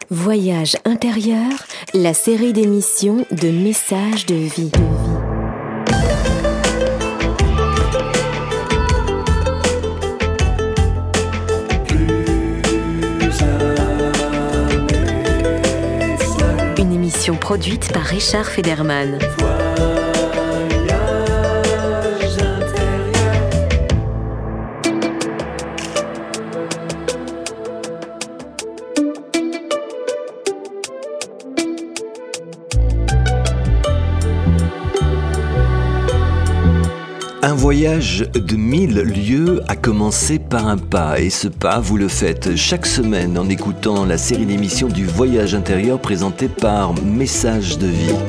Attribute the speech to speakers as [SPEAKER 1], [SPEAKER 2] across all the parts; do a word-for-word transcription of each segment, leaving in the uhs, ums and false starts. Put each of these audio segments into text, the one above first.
[SPEAKER 1] Voyage intérieur, la série d'émissions de Messages de vie. Une émission produite par Richard Federman.
[SPEAKER 2] Un voyage de mille lieues a commencé par un pas, et ce pas, vous le faites chaque semaine en écoutant la série d'émissions du voyage intérieur présentée par Messages de vie.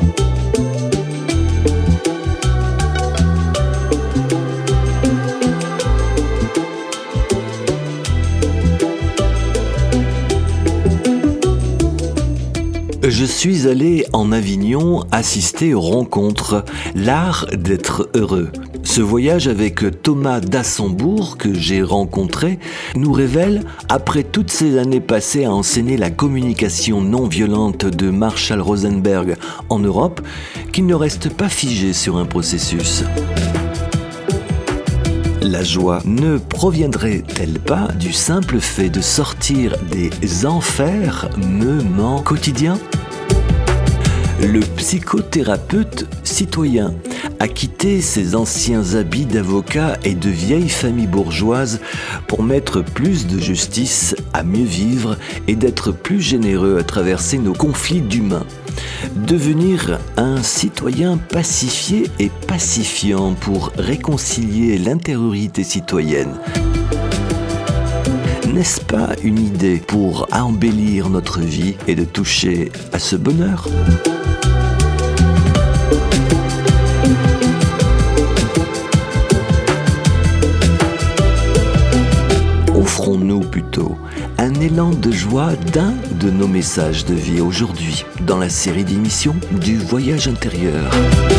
[SPEAKER 2] Je suis allé en Avignon assister aux rencontres, l'art d'être heureux. Ce voyage avec Thomas d'Assembourg que j'ai rencontré nous révèle, après toutes ces années passées à enseigner la communication non violente de Marshall Rosenberg en Europe, qu'il ne reste pas figé sur un processus. La joie ne proviendrait-elle pas du simple fait de sortir des enfermements quotidiens ? Le psychothérapeute citoyen a quitté ses anciens habits d'avocat et de vieille famille bourgeoise pour mettre plus de justice à mieux vivre et d'être plus généreux à traverser nos conflits d'humains. Devenir un citoyen pacifié et pacifiant pour réconcilier l'intériorité citoyenne. N'est-ce pas une idée pour embellir notre vie et de toucher à ce bonheur ? Offrons-nous plutôt un élan de joie d'un de nos messages de vie aujourd'hui dans la série d'émissions du voyage intérieur.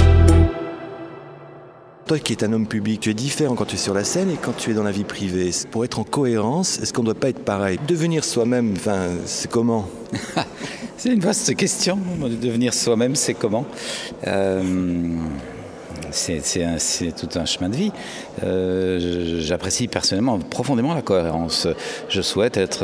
[SPEAKER 3] Toi qui es un homme public, tu es différent quand tu es sur la scène et quand tu es dans la vie privée. Pour être en cohérence, est-ce qu'on ne doit pas être pareil ? Devenir soi-même, enfin, c'est comment ?
[SPEAKER 4] C'est une vaste question. Devenir soi-même, c'est comment ? euh... C'est, c'est, un, c'est tout un chemin de vie. Euh, j'apprécie personnellement profondément la cohérence. Je souhaite être,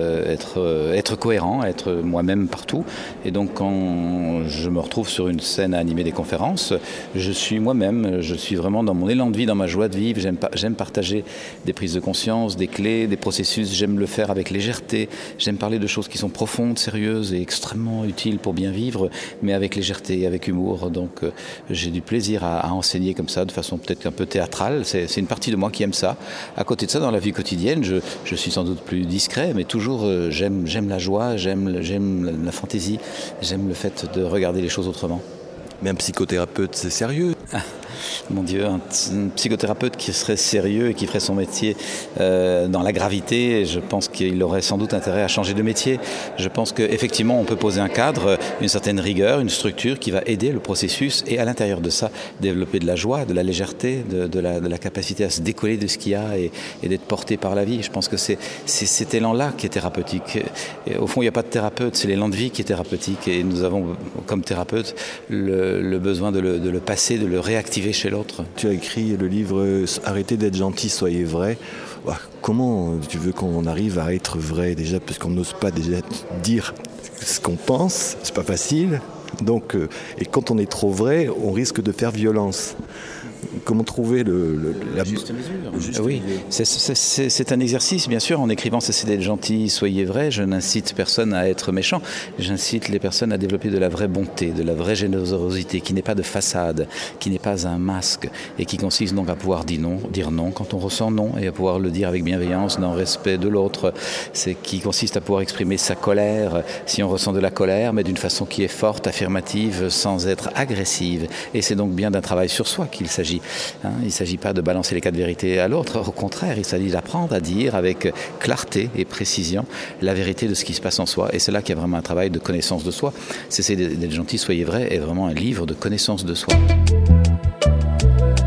[SPEAKER 4] être, être cohérent, être moi-même partout. Et donc quand je me retrouve sur une scène à animer des conférences, je suis moi-même. Je suis vraiment dans mon élan de vie, dans ma joie de vivre. J'aime, j'aime partager des prises de conscience, des clés, des processus. J'aime le faire avec légèreté. J'aime parler de choses qui sont profondes, sérieuses et extrêmement utiles pour bien vivre, mais avec légèreté et avec humour. Donc euh, j'ai du plaisir à, à enseigner comme ça, de façon peut-être un peu théâtrale. C'est, c'est une partie de moi qui aime ça. À côté de ça, dans la vie quotidienne, je, je suis sans doute plus discret, mais toujours euh, j'aime, j'aime la joie, j'aime, j'aime la, la fantaisie, j'aime le fait de regarder les choses autrement.
[SPEAKER 3] Mais un psychothérapeute, c'est sérieux.
[SPEAKER 4] Ah, mon Dieu, un, un psychothérapeute qui serait sérieux et qui ferait son métier euh, dans la gravité, je pense qu'il aurait sans doute intérêt à changer de métier. Je pense qu'effectivement, on peut poser un cadre, une certaine rigueur, une structure qui va aider le processus et à l'intérieur de ça, développer de la joie, de la légèreté, de, de, la, de la capacité à se décoller de ce qu'il y a et, et d'être porté par la vie. Je pense que c'est, c'est cet élan-là qui est thérapeutique. Et au fond, il n'y a pas de thérapeute, c'est l'élan de vie qui est thérapeutique. Et nous avons, comme thérapeute, le, le besoin de le, de le passer, de le réactiver chez l'autre.
[SPEAKER 3] Tu as écrit le livre « Arrêtez d'être gentil, soyez vrai ». Comment tu veux qu'on arrive à être vrai déjà, parce qu'on n'ose pas déjà dire ce qu'on pense, c'est pas facile. Donc, euh, et quand on est trop vrai, on risque de faire violence. Comment trouver le, le, la
[SPEAKER 4] juste mesure. Juste oui, c'est, c'est, c'est, c'est un exercice, bien sûr. En écrivant Cessez d'être gentil, soyez vrai, je n'incite personne à être méchant. J'incite les personnes à développer de la vraie bonté, de la vraie générosité, qui n'est pas de façade, qui n'est pas un masque, et qui consiste donc à pouvoir dire non, dire non quand on ressent non, et à pouvoir le dire avec bienveillance, dans le respect de l'autre. C'est qui consiste à pouvoir exprimer sa colère, si on ressent de la colère, mais d'une façon qui est forte, affirmative, sans être agressive. Et c'est donc bien d'un travail sur soi qu'il s'agit. Hein, il ne s'agit pas de balancer les quatre vérités à l'autre, au contraire, il s'agit d'apprendre à dire avec clarté et précision la vérité de ce qui se passe en soi. Et c'est là qu'il y a vraiment un travail de connaissance de soi. Cessez d'être gentil, soyez vrai est vraiment un livre de connaissance de soi.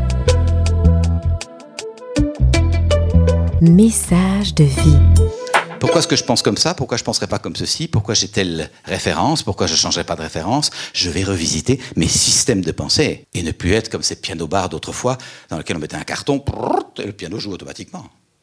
[SPEAKER 1] Message de vie.
[SPEAKER 4] Pourquoi est-ce que je pense comme ça? Pourquoi je ne penserais pas comme ceci? Pourquoi j'ai telle référence? Pourquoi je ne changerais pas de référence? Je vais revisiter mes systèmes de pensée et ne plus être comme ces pianos-bars d'autrefois dans lesquels on mettait un carton et le piano joue automatiquement.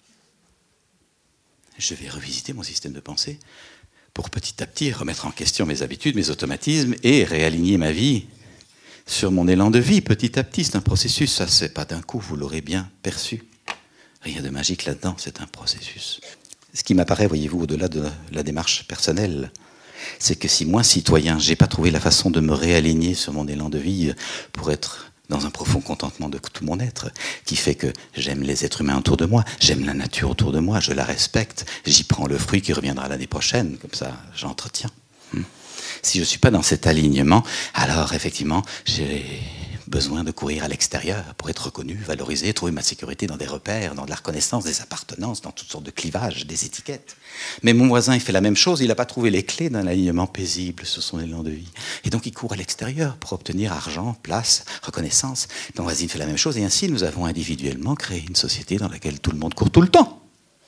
[SPEAKER 4] Je vais revisiter mon système de pensée pour petit à petit remettre en question mes habitudes, mes automatismes et réaligner ma vie sur mon élan de vie. Petit à petit, c'est un processus. Ça, c'est pas d'un coup, vous l'aurez bien perçu. Rien de magique là-dedans, c'est un processus. Ce qui m'apparaît, voyez-vous, au-delà de la démarche personnelle, c'est que si moi, citoyen, j'ai pas trouvé la façon de me réaligner sur mon élan de vie pour être dans un profond contentement de tout mon être, qui fait que j'aime les êtres humains autour de moi, j'aime la nature autour de moi, je la respecte, j'y prends le fruit qui reviendra l'année prochaine, comme ça, j'entretiens. Si je ne suis pas dans cet alignement, alors effectivement, j'ai besoin de courir à l'extérieur pour être reconnu, valorisé, trouver ma sécurité dans des repères, dans de la reconnaissance, des appartenances, dans toutes sortes de clivages, des étiquettes. Mais mon voisin, il fait la même chose, il n'a pas trouvé les clés d'un alignement paisible sur son élan de vie. Et donc il court à l'extérieur pour obtenir argent, place, reconnaissance. Mon voisin fait la même chose et ainsi nous avons individuellement créé une société dans laquelle tout le monde court tout le temps.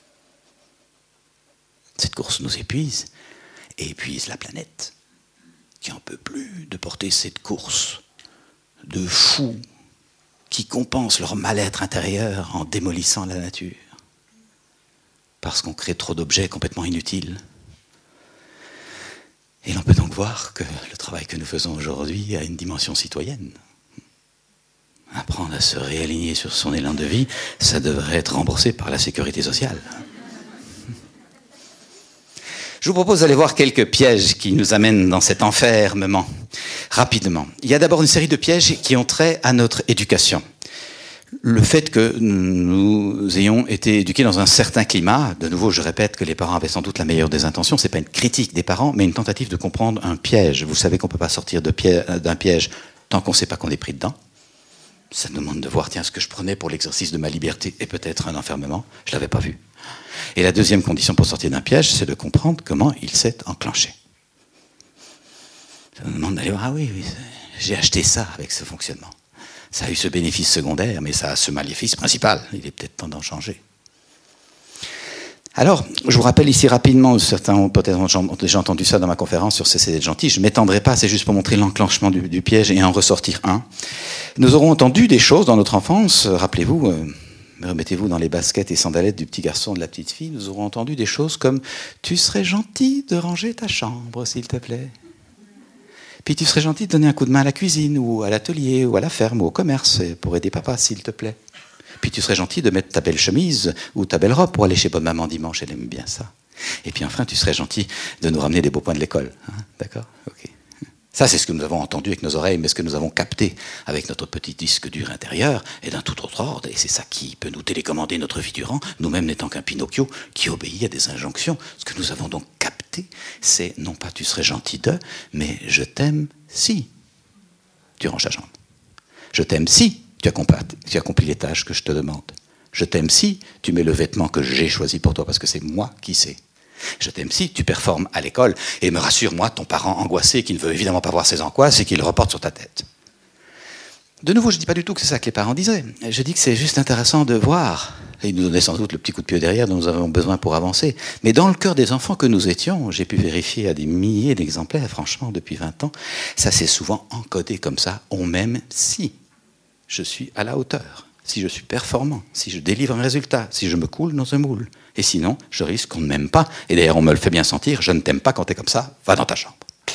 [SPEAKER 4] Cette course nous épuise et épuise la planète, qui n'en peut plus de porter cette course de fous qui compensent leur mal-être intérieur en démolissant la nature. Parce qu'on crée trop d'objets complètement inutiles. Et l'on peut donc voir que le travail que nous faisons aujourd'hui a une dimension citoyenne. Apprendre à se réaligner sur son élan de vie, ça devrait être remboursé par la sécurité sociale. Je vous propose d'aller voir quelques pièges qui nous amènent dans cet enfermement, rapidement. Il y a d'abord une série de pièges qui ont trait à notre éducation. Le fait que nous ayons été éduqués dans un certain climat, de nouveau je répète que les parents avaient sans doute la meilleure des intentions, ce n'est pas une critique des parents, mais une tentative de comprendre un piège. Vous savez qu'on ne peut pas sortir de piège, d'un piège tant qu'on ne sait pas qu'on est pris dedans. Ça nous demande de voir, tiens, ce que je prenais pour l'exercice de ma liberté est peut-être un enfermement, je ne l'avais pas vu. Et la deuxième condition pour sortir d'un piège, c'est de comprendre comment il s'est enclenché. Ça nous demande d'aller voir, ah oui, oui, j'ai acheté ça avec ce fonctionnement. Ça a eu ce bénéfice secondaire, mais ça a ce maléfice principal. Il est peut-être temps d'en changer. Alors, je vous rappelle ici rapidement, certains ont peut-être déjà entendu ça dans ma conférence sur Cessez d'être gentil, je ne m'étendrai pas, c'est juste pour montrer l'enclenchement du, du piège et en ressortir un. Nous aurons entendu des choses dans notre enfance, rappelez-vous, euh, remettez-vous dans les baskets et sandalettes du petit garçon, de la petite fille, nous aurons entendu des choses comme « Tu serais gentil de ranger ta chambre, s'il te plaît ». Puis tu serais gentil de donner un coup de main à la cuisine, ou à l'atelier, ou à la ferme, ou au commerce, pour aider papa, s'il te plaît. Puis tu serais gentil de mettre ta belle chemise, ou ta belle robe, pour aller chez bonne maman dimanche, elle aime bien ça. Et puis enfin, tu serais gentil de nous ramener des beaux points de l'école. Hein, d'accord ? Ok. Ça, c'est ce que nous avons entendu avec nos oreilles, mais ce que nous avons capté avec notre petit disque dur intérieur est d'un tout autre ordre, et c'est ça qui peut nous télécommander notre vie durant, nous-mêmes n'étant qu'un Pinocchio qui obéit à des injonctions. Ce que nous avons donc capté, c'est non pas tu serais gentil de, mais je t'aime si tu ranges ta chambre. Je t'aime si tu accomplis, tu accomplis les tâches que je te demande. Je t'aime si tu mets le vêtement que j'ai choisi pour toi, parce que c'est moi qui sais. Je t'aime si tu performes à l'école et me rassure, moi, ton parent angoissé qui ne veut évidemment pas voir ses angoisses et qui le reporte sur ta tête. De nouveau, je ne dis pas du tout que c'est ça que les parents disaient. Je dis que c'est juste intéressant de voir, et ils nous donnaient sans doute le petit coup de pied derrière dont nous avons besoin pour avancer. Mais dans le cœur des enfants que nous étions, j'ai pu vérifier à des milliers d'exemplaires, franchement, depuis vingt ans, ça s'est souvent encodé comme ça. On m'aime si je suis à la hauteur, si je suis performant, si je délivre un résultat, si je me coule dans un moule. Et sinon, je risque qu'on ne m'aime pas. Et d'ailleurs, on me le fait bien sentir, je ne t'aime pas quand t'es comme ça, va dans ta chambre.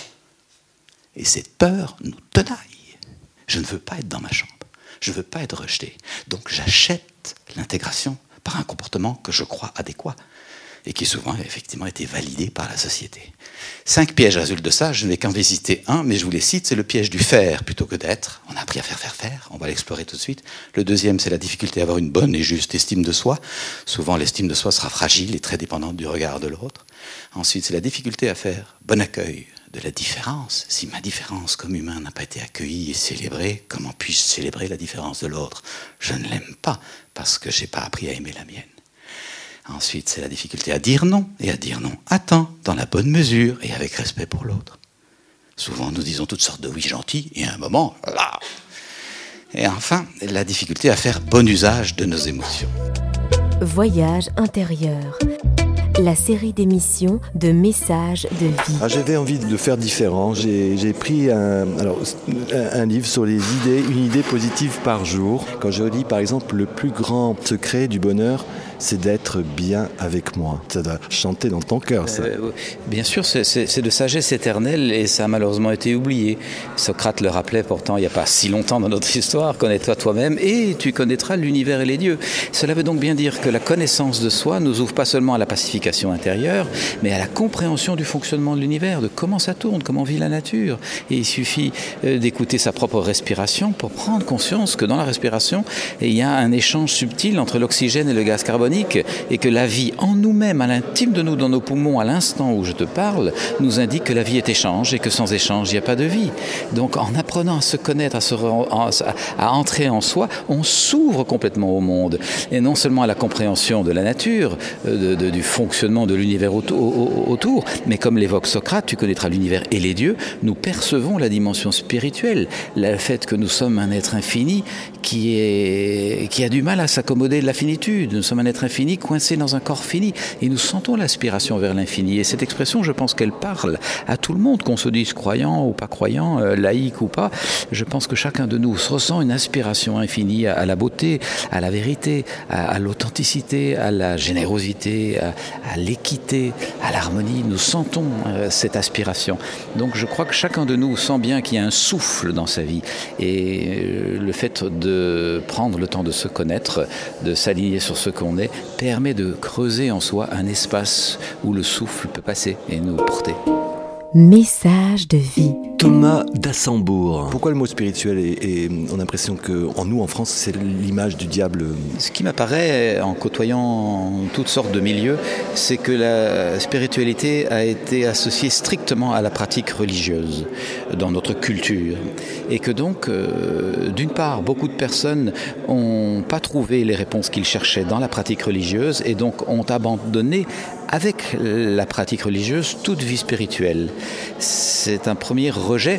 [SPEAKER 4] Et cette peur nous tenaille. Je ne veux pas être dans ma chambre. Je ne veux pas être rejeté. Donc j'achète l'intégration par un comportement que je crois adéquat et qui souvent effectivement été validé par la société. Cinq pièges résultent de ça, je n'ai qu'en visiter un, mais je vous les cite, c'est le piège du faire plutôt que d'être. On a appris à faire, faire, faire, on va l'explorer tout de suite. Le deuxième, c'est la difficulté à avoir une bonne et juste estime de soi. Souvent, l'estime de soi sera fragile et très dépendante du regard de l'autre. Ensuite, c'est la difficulté à faire bon accueil de la différence. Si ma différence comme humain n'a pas été accueillie et célébrée, comment puis-je célébrer la différence de l'autre ? Je ne l'aime pas parce que je n'ai pas appris à aimer la mienne. Ensuite, c'est la difficulté à dire non, et à dire non à temps, dans la bonne mesure, et avec respect pour l'autre. Souvent, nous disons toutes sortes de oui gentils, et à un moment, là. Et enfin, la difficulté à faire bon usage de nos émotions.
[SPEAKER 1] Voyage intérieur. la série d'émissions de messages de vie.
[SPEAKER 3] Ah, j'avais envie de faire différent. J'ai, j'ai pris un, alors, un, un livre sur les idées, une idée positive par jour. Quand je lis par exemple, le plus grand secret du bonheur, c'est d'être bien avec moi. Ça doit chanter dans ton cœur, ça.
[SPEAKER 4] Euh, bien sûr, c'est, c'est, c'est de sagesse éternelle et ça a malheureusement été oublié. Socrate le rappelait pourtant il n'y a pas si longtemps dans notre histoire, connais-toi toi-même et tu connaîtras l'univers et les dieux. Cela veut donc bien dire que la connaissance de soi nous ouvre pas seulement à la pacification intérieure, mais à la compréhension du fonctionnement de l'univers, de comment ça tourne, comment vit la nature. Et il suffit d'écouter sa propre respiration pour prendre conscience que dans la respiration, il y a un échange subtil entre l'oxygène et le gaz carbonique et que la vie en nous-mêmes, à l'intime de nous, dans nos poumons, à l'instant où je te parle, nous indique que la vie est échange et que sans échange, il n'y a pas de vie. Donc en apprenant à se connaître, à, se re- à entrer en soi, on s'ouvre complètement au monde. Et non seulement à la compréhension de la nature, de, de, du fonctionnement de l'univers autour, autour, mais comme l'évoque Socrate, tu connaîtras l'univers et les dieux, nous percevons la dimension spirituelle, le fait que nous sommes un être infini qui, est, qui a du mal à s'accommoder de la finitude. Nous sommes un être infini coincé dans un corps fini et nous sentons l'aspiration vers l'infini. Et cette expression, je pense qu'elle parle à tout le monde, qu'on se dise croyant ou pas croyant, euh, laïque ou pas. Je pense que chacun de nous ressent une aspiration infinie à, à la beauté, à la vérité, à, à l'authenticité, à la générosité, à, à l'équité, à l'harmonie. Nous sentons euh, cette aspiration. Donc je crois que chacun de nous sent bien qu'il y a un souffle dans sa vie. Et euh, le fait de prendre le temps de se connaître, de s'aligner sur ce qu'on est, permet de creuser en soi un espace où le souffle peut passer et nous porter.
[SPEAKER 1] Message de vie.
[SPEAKER 2] Thomas d'Assembourg.
[SPEAKER 3] Pourquoi le mot spirituel est, est, on a l'impression qu'en nous, en France, c'est l'image du diable.
[SPEAKER 4] Ce qui m'apparaît en côtoyant toutes sortes de milieux, c'est que la spiritualité a été associée strictement à la pratique religieuse dans notre culture. Et que donc, euh, d'une part, beaucoup de personnes n'ont pas trouvé les réponses qu'ils cherchaient dans la pratique religieuse et donc ont abandonné avec la pratique religieuse toute vie spirituelle. C'est un premier rejet.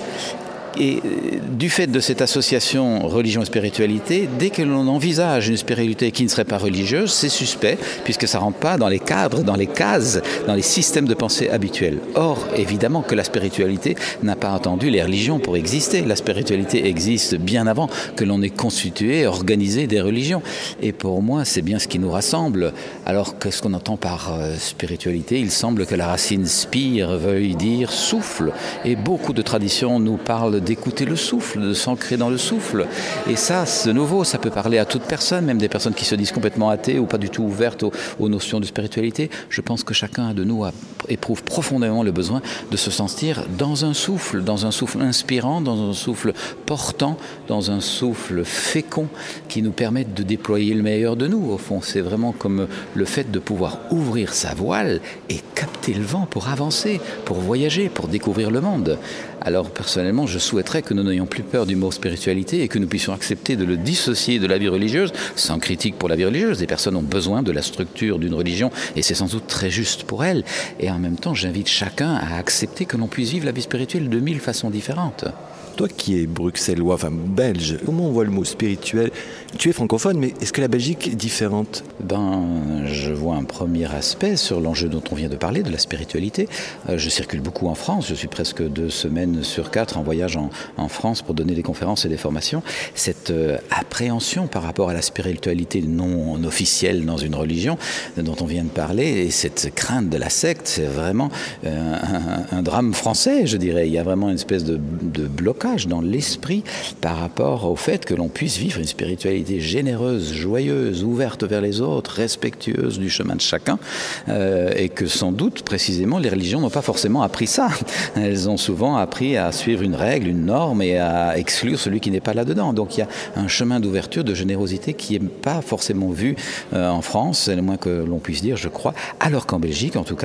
[SPEAKER 4] Et du fait de cette association religion et spiritualité, dès que l'on envisage une spiritualité qui ne serait pas religieuse, c'est suspect, puisque ça ne rentre pas dans les cadres, dans les cases, dans les systèmes de pensée habituels. Or, évidemment que la spiritualité n'a pas attendu les religions pour exister. La spiritualité existe bien avant que l'on ait constitué, organisé des religions. Et pour moi, c'est bien ce qui nous rassemble. Alors, qu'est-ce qu'on entend par euh, spiritualité ? Il semble que la racine spire veuille dire souffle. Et beaucoup de traditions nous parlent d'écouter le souffle, de s'ancrer dans le souffle. Et ça, de nouveau, ça peut parler à toute personne, même des personnes qui se disent complètement athées ou pas du tout ouvertes aux, aux notions de spiritualité. Je pense que chacun de nous a, éprouve profondément le besoin de se sentir dans un souffle, dans un souffle inspirant, dans un souffle portant, dans un souffle fécond qui nous permette de déployer le meilleur de nous. Au fond, c'est vraiment comme le fait de pouvoir ouvrir sa voile et capter le vent pour avancer, pour voyager, pour découvrir le monde. Alors personnellement, je souhaiterais que nous n'ayons plus peur du mot spiritualité et que nous puissions accepter de le dissocier de la vie religieuse, sans critique pour la vie religieuse. Les personnes ont besoin de la structure d'une religion et c'est sans doute très juste pour elles. Et en même temps, j'invite chacun à accepter que l'on puisse vivre la vie spirituelle de mille façons différentes.
[SPEAKER 3] Toi qui es bruxellois, enfin belge, comment on voit le mot spirituel ? Tu es francophone, mais est-ce que la Belgique est différente ?
[SPEAKER 4] Ben, je vois un premier aspect sur l'enjeu dont on vient de parler, de la spiritualité. Euh, je circule beaucoup en France, je suis presque deux semaines sur quatre en voyage en, en France pour donner des conférences et des formations. Cette euh, appréhension par rapport à la spiritualité non officielle dans une religion dont on vient de parler, et cette crainte de la secte, c'est vraiment euh, un, un drame français, je dirais. Il y a vraiment une espèce de, de blocage dans l'esprit par rapport au fait que l'on puisse vivre une spiritualité généreuse, joyeuse, ouverte vers les autres, respectueuse du chemin de chacun, euh, et que sans doute, précisément, les religions n'ont pas forcément appris ça. Elles ont souvent appris à suivre une règle, une norme, et à exclure celui qui n'est pas là-dedans. Donc il y a un chemin d'ouverture, de générosité qui n'est pas forcément vu euh, en France, c'est le moins que l'on puisse dire, je crois, alors qu'en Belgique, en tout cas, il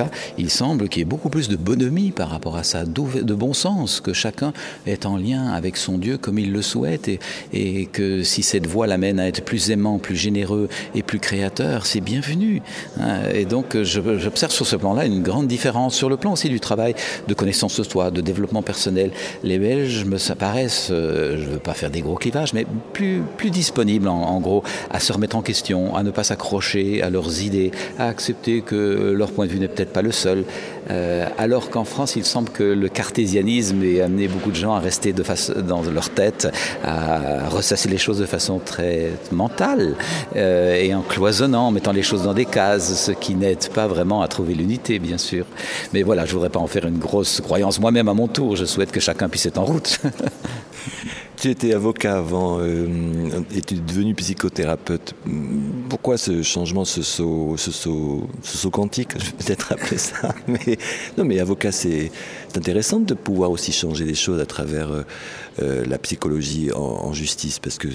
[SPEAKER 4] il semble qu'il y ait beaucoup plus de bonhomie par rapport à ça, de bon sens, que chacun est en lien avec son Dieu comme il le souhaite, et, et que si cette voie l'amène à être plus aimant, plus généreux et plus créateur, c'est bienvenu. Et donc j'observe sur ce plan-là une grande différence. Sur le plan aussi du travail de connaissance de soi, de développement personnel, les Belges me paraissent, je ne veux pas faire des gros clivages, mais plus, plus disponibles en, en gros à se remettre en question, à ne pas s'accrocher à leurs idées, à accepter que leur point de vue n'est peut-être pas le seul. Euh, alors qu'en France, il semble que le cartésianisme ait amené beaucoup de gens à rester de face, dans leur tête, à ressasser les choses de façon très mentale, euh, et en cloisonnant, en mettant les choses dans des cases, ce qui n'aide pas vraiment à trouver l'unité, bien sûr. Mais voilà, je ne voudrais pas en faire une grosse croyance. Moi-même, à mon tour, je souhaite que chacun puisse être en route.
[SPEAKER 3] Tu étais avocat avant euh, et tu es devenu psychothérapeute. Pourquoi ce changement, ce saut, ce saut, ce saut quantique, je vais peut-être appeler ça. Mais, non, mais avocat, c'est, c'est intéressant de pouvoir aussi changer les choses à travers euh, la psychologie en, en justice, parce que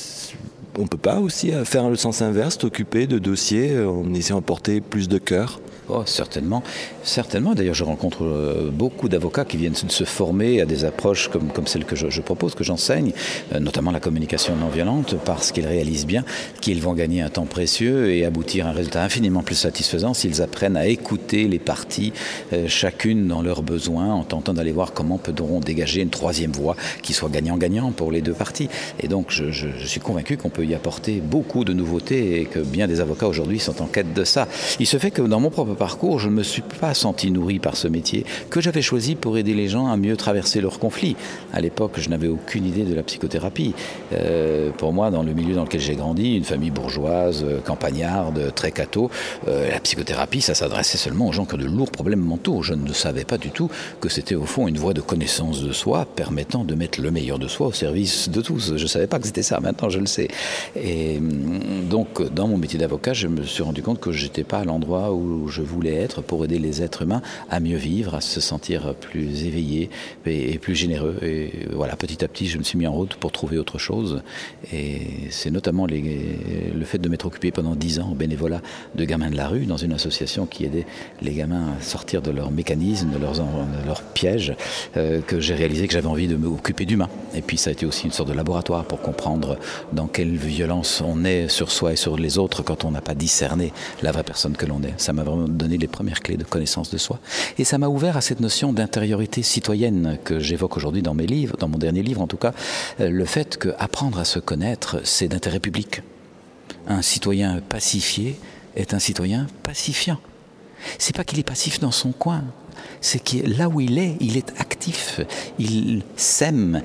[SPEAKER 3] on ne peut pas aussi faire le sens inverse, t'occuper de dossiers en essayant d'apporter plus de cœur.
[SPEAKER 4] Oh, certainement, certainement. D'ailleurs, je rencontre euh, beaucoup d'avocats qui viennent se former à des approches comme, comme celles que je, je propose, que j'enseigne, euh, notamment la communication non violente, parce qu'ils réalisent bien qu'ils vont gagner un temps précieux et aboutir à un résultat infiniment plus satisfaisant s'ils apprennent à écouter les parties, euh, chacune dans leurs besoins, en tentant d'aller voir comment peut-on dégager une troisième voie qui soit gagnant-gagnant pour les deux parties. Et donc, je, je, je suis convaincu qu'on peut y apporter beaucoup de nouveautés et que bien des avocats aujourd'hui sont en quête de ça. Il se fait que dans mon propre parcours, je ne me suis pas senti nourri par ce métier que j'avais choisi pour aider les gens à mieux traverser leurs conflits. À l'époque, je n'avais aucune idée de la psychothérapie. Euh, pour moi, dans le milieu dans lequel j'ai grandi, une famille bourgeoise, campagnarde, très catho, euh, la psychothérapie, ça s'adressait seulement aux gens qui ont de lourds problèmes mentaux. Je ne savais pas du tout que c'était au fond une voie de connaissance de soi permettant de mettre le meilleur de soi au service de tous. Je ne savais pas que c'était ça, maintenant je le sais. Et donc, dans mon métier d'avocat, je me suis rendu compte que je n'étais pas à l'endroit où je voulais être pour aider les êtres humains à mieux vivre, à se sentir plus éveillés et plus généreux. Et voilà, petit à petit, je me suis mis en route pour trouver autre chose. Et c'est notamment les, le fait de m'être occupé pendant dix ans au bénévolat de gamins de la rue, dans une association qui aidait les gamins à sortir de leurs mécanismes, de leurs, de leurs pièges, euh, que j'ai réalisé que j'avais envie de m'occuper d'humains. Et puis ça a été aussi une sorte de laboratoire pour comprendre dans quelle violence on est sur soi et sur les autres quand on n'a pas discerné la vraie personne que l'on est. Ça m'a vraiment donné les premières clés de connaissance de soi. Et ça m'a ouvert à cette notion d'intériorité citoyenne que j'évoque aujourd'hui dans mes livres, dans mon dernier livre en tout cas, le fait qu'apprendre à se connaître, c'est d'intérêt public. Un citoyen pacifié est un citoyen pacifiant. C'est pas qu'il est passif dans son coin, c'est que là où il est, il est actif, il sème,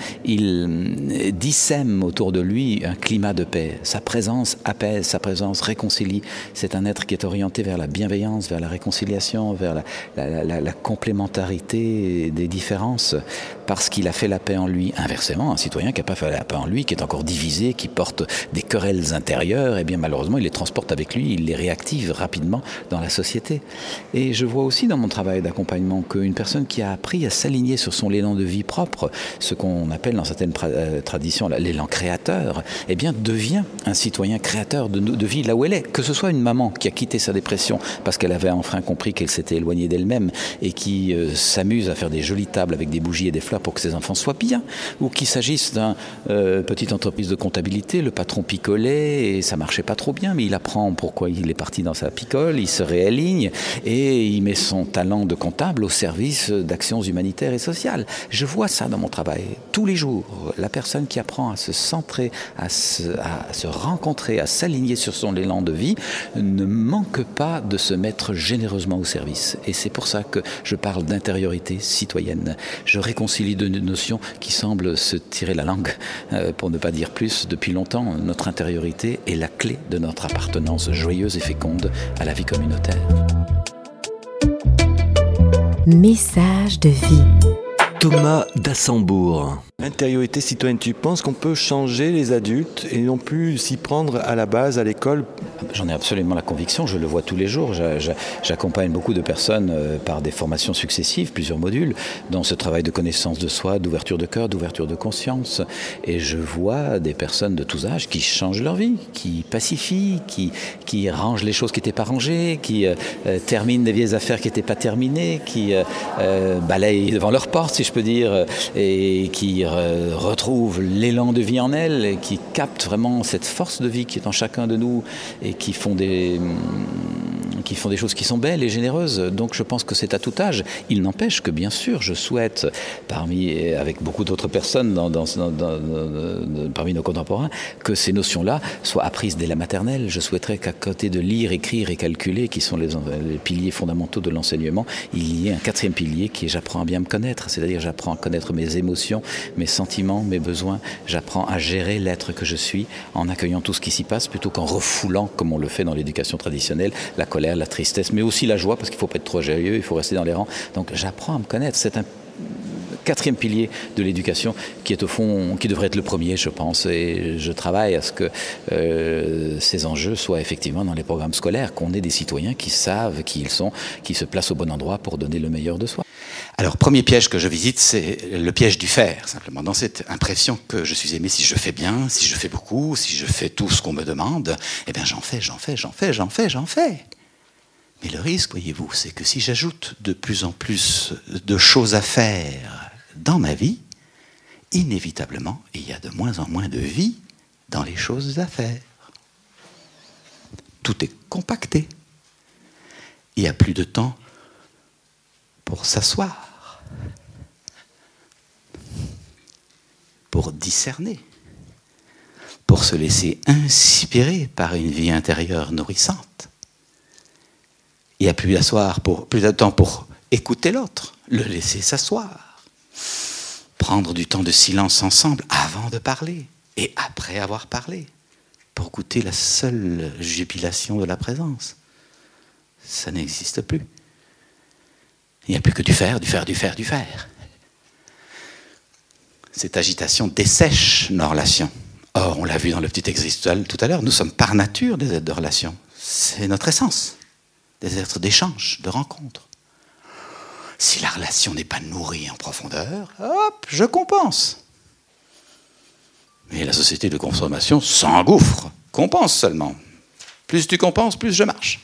[SPEAKER 4] il dissème autour de lui un climat de paix. Sa présence apaise, sa présence réconcilie. C'est un être qui est orienté vers la bienveillance, vers la réconciliation, vers la, la, la, la complémentarité des différences, parce qu'il a fait la paix en lui. Inversement, un citoyen qui n'a pas fait la paix en lui, qui est encore divisé, qui porte des querelles intérieures, et bien malheureusement, il les transporte avec lui, il les réactive rapidement dans la société. Et je vois aussi dans mon travail d'accompagnement qu'une personne qui a appris à s'aligner sur son élan de vie propre, ce qu'on appelle dans certaines pra- euh, traditions l'élan créateur, eh bien devient un citoyen créateur de, de vie là où elle est. Que ce soit une maman qui a quitté sa dépression parce qu'elle avait enfin compris qu'elle s'était éloignée d'elle-même et qui euh, s'amuse à faire des jolies tables avec des bougies et des fleurs pour que ses enfants soient bien, ou qu'il s'agisse d'une euh, petite entreprise de comptabilité, le patron picolait et ça marchait pas trop bien, mais il apprend pourquoi il est parti dans sa picole, il se réaligne et il met son talent de comptable au service d'actions humanitaires et sociales. Je vois ça dans mon travail tous les jours. La personne qui apprend à se centrer, à se, à se rencontrer, à s'aligner sur son élan de vie ne manque pas de se mettre généreusement au service. Et c'est pour ça que je parle d'intériorité citoyenne. Je réconcilie deux notions qui semblent se tirer la langue, euh, pour ne pas dire plus, depuis longtemps. Notre intériorité est la clé de notre appartenance joyeuse et féconde à la vie communautaire.
[SPEAKER 1] Message de vie.
[SPEAKER 2] Thomas d'Assembourg.
[SPEAKER 3] Intériorité citoyenne, tu penses qu'on peut changer les adultes et non plus s'y prendre à la base, à l'école?
[SPEAKER 4] J'en ai absolument la conviction, je le vois tous les jours. J'accompagne beaucoup de personnes par des formations successives, plusieurs modules, dans ce travail de connaissance de soi, d'ouverture de cœur, d'ouverture de conscience. Et je vois des personnes de tous âges qui changent leur vie, qui pacifient, qui, qui rangent les choses qui n'étaient pas rangées, qui euh, terminent des vieilles affaires qui n'étaient pas terminées, qui euh, balayent devant leur porte, si je peux dire, et qui euh, retrouvent l'élan de vie en elles, et qui captent vraiment cette force de vie qui est en chacun de nous, et qui font des, qui font des choses qui sont belles et généreuses. Donc je pense que c'est à tout âge. Il n'empêche que bien sûr, je souhaite, parmi, avec beaucoup d'autres personnes dans, dans, dans, dans, dans, parmi nos contemporains, que ces notions-là soient apprises dès la maternelle. Je souhaiterais qu'à côté de lire, écrire et calculer, qui sont les, les piliers fondamentaux de l'enseignement, il y ait un quatrième pilier qui est j'apprends à bien me connaître, c'est-à-dire j'apprends à connaître mes émotions, mes sentiments, mes besoins. J'apprends à gérer l'être que je suis en accueillant tout ce qui s'y passe plutôt qu'en refoulant, comme on le fait dans l'éducation traditionnelle, la colère, la tristesse, mais aussi la joie, parce qu'il ne faut pas être trop joyeux, il faut rester dans les rangs. Donc j'apprends à me connaître. C'est un quatrième pilier de l'éducation qui est au fond, qui devrait être le premier, je pense. Et je travaille à ce que euh, ces enjeux soient effectivement dans les programmes scolaires, qu'on ait des citoyens qui savent qui ils sont, qui se placent au bon endroit pour donner le meilleur de soi.
[SPEAKER 5] Alors, premier piège que je visite, c'est le piège du faire, simplement. Dans cette impression que je suis aimé si je fais bien, si je fais beaucoup, si je fais tout ce qu'on me demande, eh bien j'en fais, j'en fais, j'en fais, j'en fais, j'en fais. Mais le risque, voyez-vous, c'est que si j'ajoute de plus en plus de choses à faire dans ma vie, inévitablement, il y a de moins en moins de vie dans les choses à faire. Tout est compacté. Il n'y a plus de temps pour s'asseoir, pour discerner, pour se laisser inspirer par une vie intérieure nourrissante. Il n'y a plus d'asseoir pour, plus de temps pour écouter l'autre, le laisser s'asseoir, prendre du temps de silence ensemble avant de parler et après avoir parlé, pour goûter la seule jubilation de la présence. Ça n'existe plus. Il n'y a plus que du faire, du faire, du faire, du faire. Cette agitation dessèche nos relations. Or, on l'a vu dans le petit exercice tout à l'heure, nous sommes par nature des êtres de relation. C'est notre essence, des êtres d'échange, de rencontre. Si la relation n'est pas nourrie en profondeur, hop, je compense. Mais la société de consommation s'engouffre, compense seulement. Plus tu compenses, plus je marche.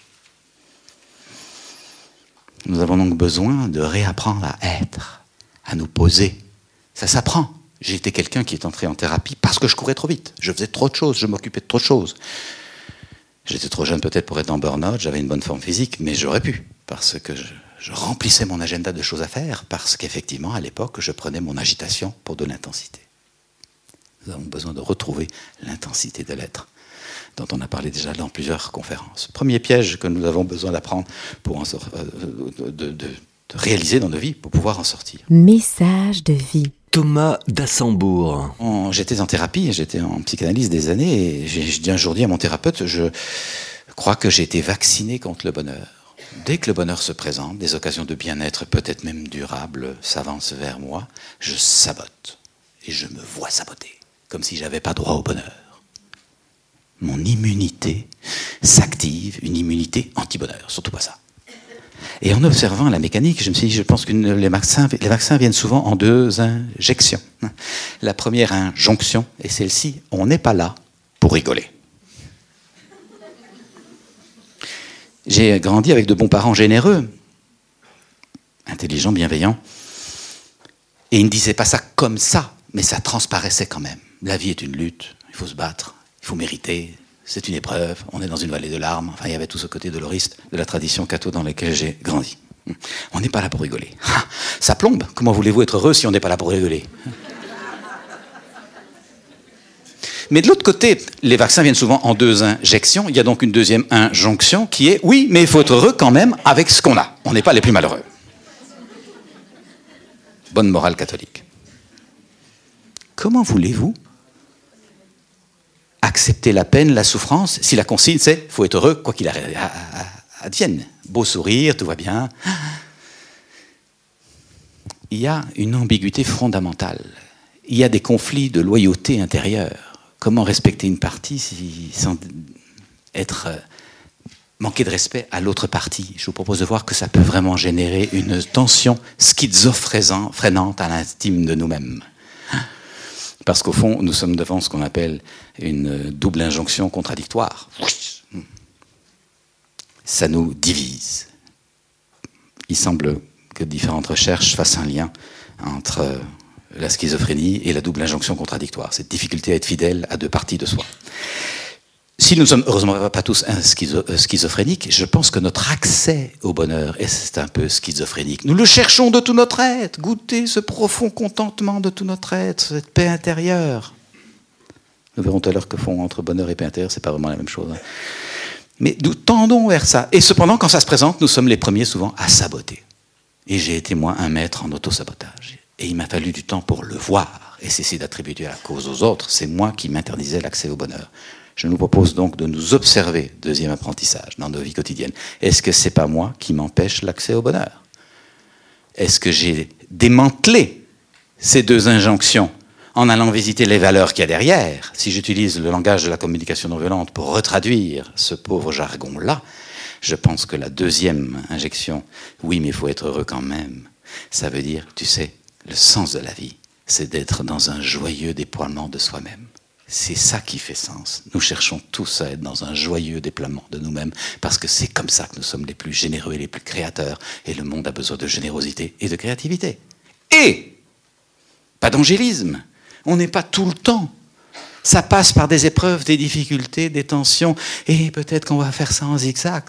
[SPEAKER 5] Nous avons donc besoin de réapprendre à être, à nous poser. Ça s'apprend. J'ai été quelqu'un qui est entré en thérapie parce que je courais trop vite. Je faisais trop de choses, je m'occupais de trop de choses. J'étais trop jeune peut-être pour être en burn-out, j'avais une bonne forme physique, mais j'aurais pu, parce que je, je remplissais mon agenda de choses à faire, parce qu'effectivement, à l'époque, je prenais mon agitation pour de l'intensité. Nous avons besoin de retrouver l'intensité de l'être, dont on a parlé déjà dans plusieurs conférences. Premier piège que nous avons besoin d'apprendre pour en sor- euh, de, de, de, de réaliser dans nos vies, pour pouvoir en sortir.
[SPEAKER 1] Message de vie.
[SPEAKER 2] Thomas d'Assembourg.
[SPEAKER 5] En, j'étais en thérapie, j'étais en psychanalyse des années, et j'ai, j'ai dit un jour dit à mon thérapeute, je crois que j'ai été vacciné contre le bonheur. Dès que le bonheur se présente, des occasions de bien-être, peut-être même durables, s'avancent vers moi, je sabote. Et je me vois saboter, comme si j'avais pas droit au bonheur. Mon immunité s'active, une immunité anti-bonheur, surtout pas ça. Et en observant la mécanique, je me suis dit, je pense que les vaccins, les vaccins viennent souvent en deux injections. La première injonction, et celle-ci, on n'est pas là pour rigoler. J'ai grandi avec de bons parents généreux, intelligents, bienveillants, et ils ne disaient pas ça comme ça, mais ça transparaissait quand même. La vie est une lutte, il faut se battre, il faut mériter, c'est une épreuve, on est dans une vallée de larmes. Enfin, il y avait tout ce côté doloriste de la tradition catho dans laquelle j'ai grandi. On n'est pas là pour rigoler. Ah, ça plombe. Comment voulez-vous être heureux si on n'est pas là pour rigoler ? Mais de l'autre côté, les vaccins viennent souvent en deux injections. Il y a donc une deuxième injonction qui est « oui, mais il faut être heureux quand même avec ce qu'on a. On n'est pas les plus malheureux. » Bonne morale catholique. Comment voulez-vous accepter la peine, la souffrance, si la consigne c'est « faut être heureux, quoi qu'il advienne ». Beau sourire, tout va bien. Il y a une ambiguïté fondamentale. il y a des conflits de loyauté intérieure. Comment respecter une partie si, sans être euh, manquer de respect à l'autre partie? Je vous propose de voir que ça peut vraiment générer une tension schizophrénante à l'intime de nous-mêmes. Parce qu'au fond, nous sommes devant ce qu'on appelle une double injonction contradictoire. Ça nous divise. Il semble que différentes recherches fassent un lien entre la schizophrénie et la double injonction contradictoire, cette difficulté à être fidèle à deux parties de soi. Si nous ne sommes heureusement pas tous schizo schizophréniques, je pense que notre accès au bonheur est un peu schizophrénique. Nous le cherchons de tout notre être, goûter ce profond contentement de tout notre être, cette paix intérieure. Nous verrons tout à l'heure que font entre bonheur et paix intérieure, c'est pas vraiment la même chose. Hein. Mais nous tendons vers ça. Et cependant, quand ça se présente, nous sommes les premiers souvent à saboter. Et j'ai été, moi, un maître en autosabotage. Et il m'a fallu du temps pour le voir et cesser d'attribuer la cause aux autres. C'est moi qui m'interdisais l'accès au bonheur. Je nous propose donc de nous observer, deuxième apprentissage, dans nos vies quotidiennes. Est-ce que c'est pas moi qui m'empêche l'accès au bonheur? Est-ce que j'ai démantelé ces deux injonctions en allant visiter les valeurs qu'il y a derrière? Si j'utilise le langage de la communication non violente pour retraduire ce pauvre jargon-là, je pense que la deuxième injection, oui, mais il faut être heureux quand même, ça veut dire, tu sais, le sens de la vie, c'est d'être dans un joyeux déploiement de soi-même. C'est ça qui fait sens. Nous cherchons tous à être dans un joyeux déploiement de nous-mêmes parce que c'est comme ça que nous sommes les plus généreux et les plus créateurs et le monde a besoin de générosité et de créativité. Et pas d'angélisme. On n'est pas tout le temps. Ça passe par des épreuves, des difficultés, des tensions et peut-être qu'on va faire ça en zigzag.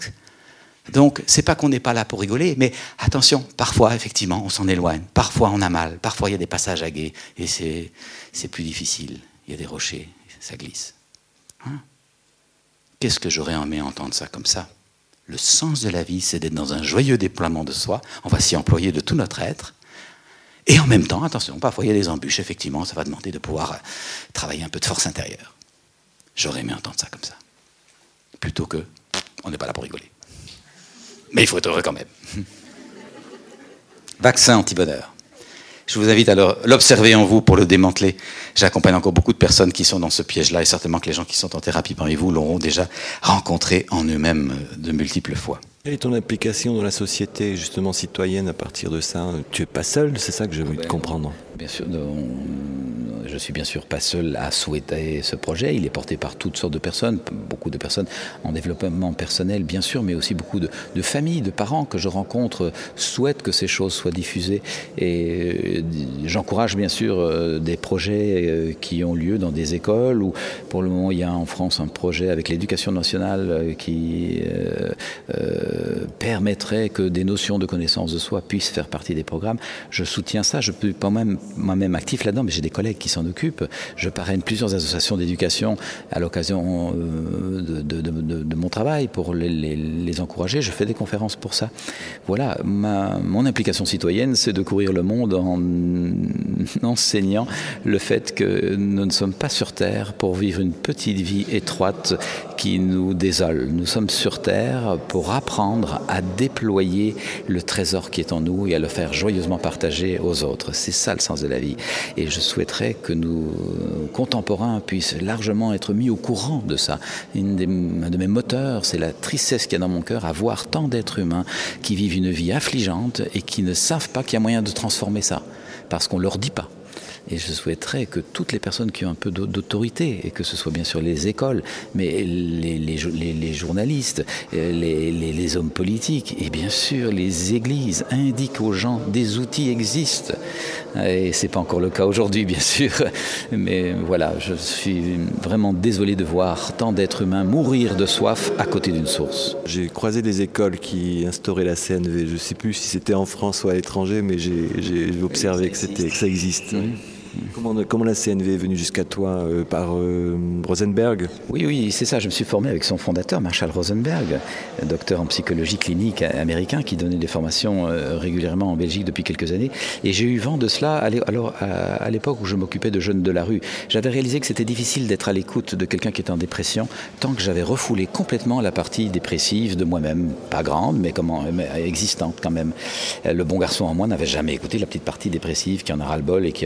[SPEAKER 5] Donc, c'est pas qu'on n'est pas là pour rigoler, mais attention, parfois, effectivement, on s'en éloigne. Parfois, on a mal. Parfois, il y a des passages à gué et c'est, c'est plus difficile. Il y a des rochers, ça glisse. Hein? Qu'est-ce que j'aurais aimé entendre ça comme ça? Le sens de la vie, c'est d'être dans un joyeux déploiement de soi. On va s'y employer de tout notre être. Et en même temps, attention, parfois il y a des embûches, effectivement, ça va demander de pouvoir travailler un peu de force intérieure. J'aurais aimé entendre ça comme ça. Plutôt que, on n'est pas là pour rigoler. Mais il faut être heureux quand même. Vaccin anti-bonheur. Je vous invite à l'observer en vous pour le démanteler. J'accompagne encore beaucoup de personnes qui sont dans ce piège-là et certainement que les gens qui sont en thérapie parmi vous l'auront déjà rencontré en eux-mêmes de multiples fois.
[SPEAKER 3] Quelle est ton implication dans la société, justement citoyenne, à partir de ça? Tu n'es pas seul, c'est ça que j'ai envie de comprendre.
[SPEAKER 4] Bien sûr, on, je suis bien sûr pas seul à souhaiter ce projet. Il est porté par toutes sortes de personnes, beaucoup de personnes en développement personnel, bien sûr, mais aussi beaucoup de, de familles, de parents que je rencontre souhaitent que ces choses soient diffusées. Et j'encourage bien sûr des projets qui ont lieu dans des écoles, où pour le moment il y a en France un projet avec l'éducation nationale qui euh, euh, permettrait que des notions de connaissance de soi puissent faire partie des programmes. Je soutiens ça, je peux pas même moi-même actif là-dedans, mais j'ai des collègues qui s'en occupent. Je parraine plusieurs associations d'éducation à l'occasion euh, de, de, de, de mon travail pour les, les, les encourager. Je fais des conférences pour ça. Voilà, ma, mon implication citoyenne, c'est de courir le monde en enseignant le fait que nous ne sommes pas sur Terre pour vivre une petite vie étroite qui nous désole. Nous sommes sur Terre pour apprendre à déployer le trésor qui est en nous et à le faire joyeusement partager aux autres. C'est ça le sens de la vie. Et je souhaiterais que nos contemporains puissent largement être mis au courant de ça. Une des, un de mes moteurs, c'est la tristesse qu'il y a dans mon cœur à voir tant d'êtres humains qui vivent une vie affligeante et qui ne savent pas qu'il y a moyen de transformer ça, parce qu'on ne leur dit pas. Et je souhaiterais que toutes les personnes qui ont un peu d'autorité, et que ce soit bien sûr les écoles, mais les, les, les, les journalistes, les, les, les hommes politiques, et bien sûr les églises, indiquent aux gens des outils existent. Et ce n'est pas encore le cas aujourd'hui, bien sûr. Mais voilà, je suis vraiment désolé de voir tant d'êtres humains mourir de soif à côté d'une source.
[SPEAKER 3] J'ai croisé des écoles qui instauraient la C N V. Je ne sais plus si c'était en France ou à l'étranger, mais j'ai, j'ai observé que, c'était, que ça existe. Oui. Comment, comment la C N V est venue jusqu'à toi euh, par euh, Rosenberg?
[SPEAKER 4] Oui, oui, c'est ça. Je me suis formé avec son fondateur, Marshall Rosenberg, docteur en psychologie clinique américain qui donnait des formations euh, régulièrement en Belgique depuis quelques années. Et j'ai eu vent de cela alors, à, à l'époque où je m'occupais de jeunes de la rue. J'avais réalisé que c'était difficile d'être à l'écoute de quelqu'un qui était en dépression tant que j'avais refoulé complètement la partie dépressive de moi-même. Pas grande, mais, comment, mais existante quand même. Le bon garçon en moi n'avait jamais écouté la petite partie dépressive qui en a ras-le-bol et qui a juste envie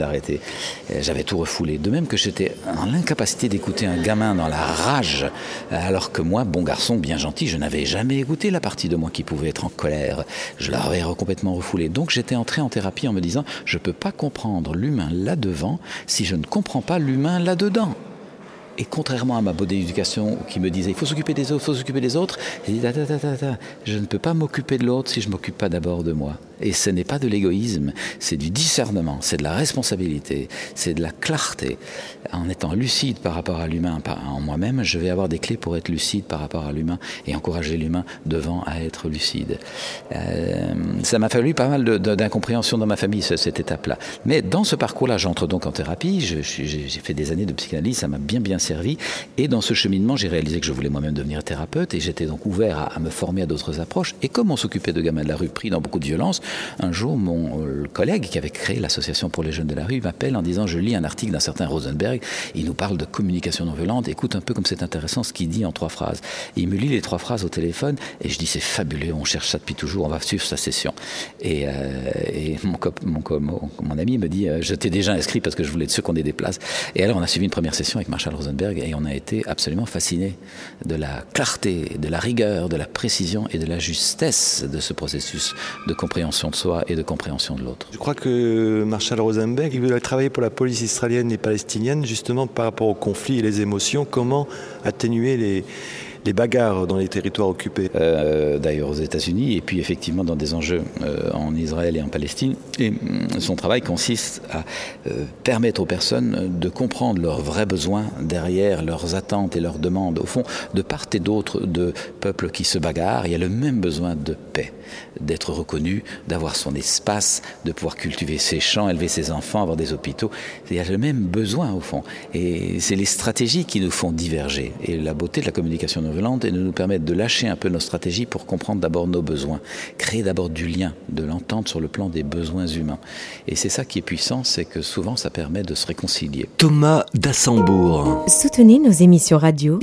[SPEAKER 4] d'arrêter. J'avais tout refoulé. De même que j'étais en l'incapacité d'écouter un gamin dans la rage, alors que moi, bon garçon, bien gentil, je n'avais jamais écouté la partie de moi qui pouvait être en colère. Je l'avais complètement refoulé. Donc j'étais entré en thérapie en me disant, je ne peux pas comprendre l'humain là-devant si je ne comprends pas l'humain là-dedans. Et contrairement à ma bonne éducation qui me disait il faut s'occuper des autres, il faut s'occuper des autres, j'ai dit ta, ta, ta, ta, ta. Je ne peux pas m'occuper de l'autre si je ne m'occupe pas d'abord de moi. Et ce n'est pas de l'égoïsme, c'est du discernement, c'est de la responsabilité, c'est de la clarté. En étant lucide par rapport à l'humain, en moi-même, je vais avoir des clés pour être lucide par rapport à l'humain et encourager l'humain devant à être lucide. Euh, ça m'a fallu pas mal de, de, d'incompréhension dans ma famille, cette étape-là. Mais dans ce parcours-là, j'entre donc en thérapie, je, j'ai, j'ai fait des années de psychanalyse, ça m'a bien bien servi. Et dans ce cheminement, j'ai réalisé que je voulais moi-même devenir thérapeute et j'étais donc ouvert à, à me former à d'autres approches. Et comme on s'occupait de gamins de la rue pris dans beaucoup de violence, un jour, mon euh, collègue qui avait créé l'association pour les jeunes de la rue m'appelle en disant « Je lis un article d'un certain Rosenberg, il nous parle de communication non violente, écoute un peu comme c'est intéressant ce qu'il dit en trois phrases. » Et il me lit les trois phrases au téléphone et je dis « C'est fabuleux, on cherche ça depuis toujours, on va suivre sa session. » Et, euh, et mon, cop, mon, mon, mon ami me dit euh, « Je t'ai déjà inscrit parce que je voulais être sûr qu'on ait des places. » Et alors on a suivi une première session avec Marshall Rosenberg et on a été absolument fascinés de la clarté, de la rigueur, de la précision et de la justesse de ce processus de compréhension de soi et de compréhension de l'autre.
[SPEAKER 3] Je crois que Marshall Rosenberg, il voulait travailler pour la police israélienne et palestinienne, justement par rapport aux conflits et les émotions, comment atténuer les, les bagarres dans les territoires occupés.
[SPEAKER 4] Euh, d'ailleurs aux États-Unis, et puis effectivement dans des enjeux euh, en Israël et en Palestine. Et son travail consiste à euh, permettre aux personnes de comprendre leurs vrais besoins derrière leurs attentes et leurs demandes. Au fond, de part et d'autre de peuples qui se bagarrent, il y a le même besoin de paix, d'être reconnu, d'avoir son espace, de pouvoir cultiver ses champs, élever ses enfants, avoir des hôpitaux. Il y a le même besoin au fond. Et c'est les stratégies qui nous font diverger. Et la beauté de la communication non violente est de nous permettre de lâcher un peu nos stratégies pour comprendre d'abord nos besoins, créer d'abord du lien, de l'entente sur le plan des besoins humains. Et c'est ça qui est puissant, c'est que souvent ça permet de se réconcilier.
[SPEAKER 2] Thomas d'Assembourg.
[SPEAKER 1] Soutenez nos émissions radio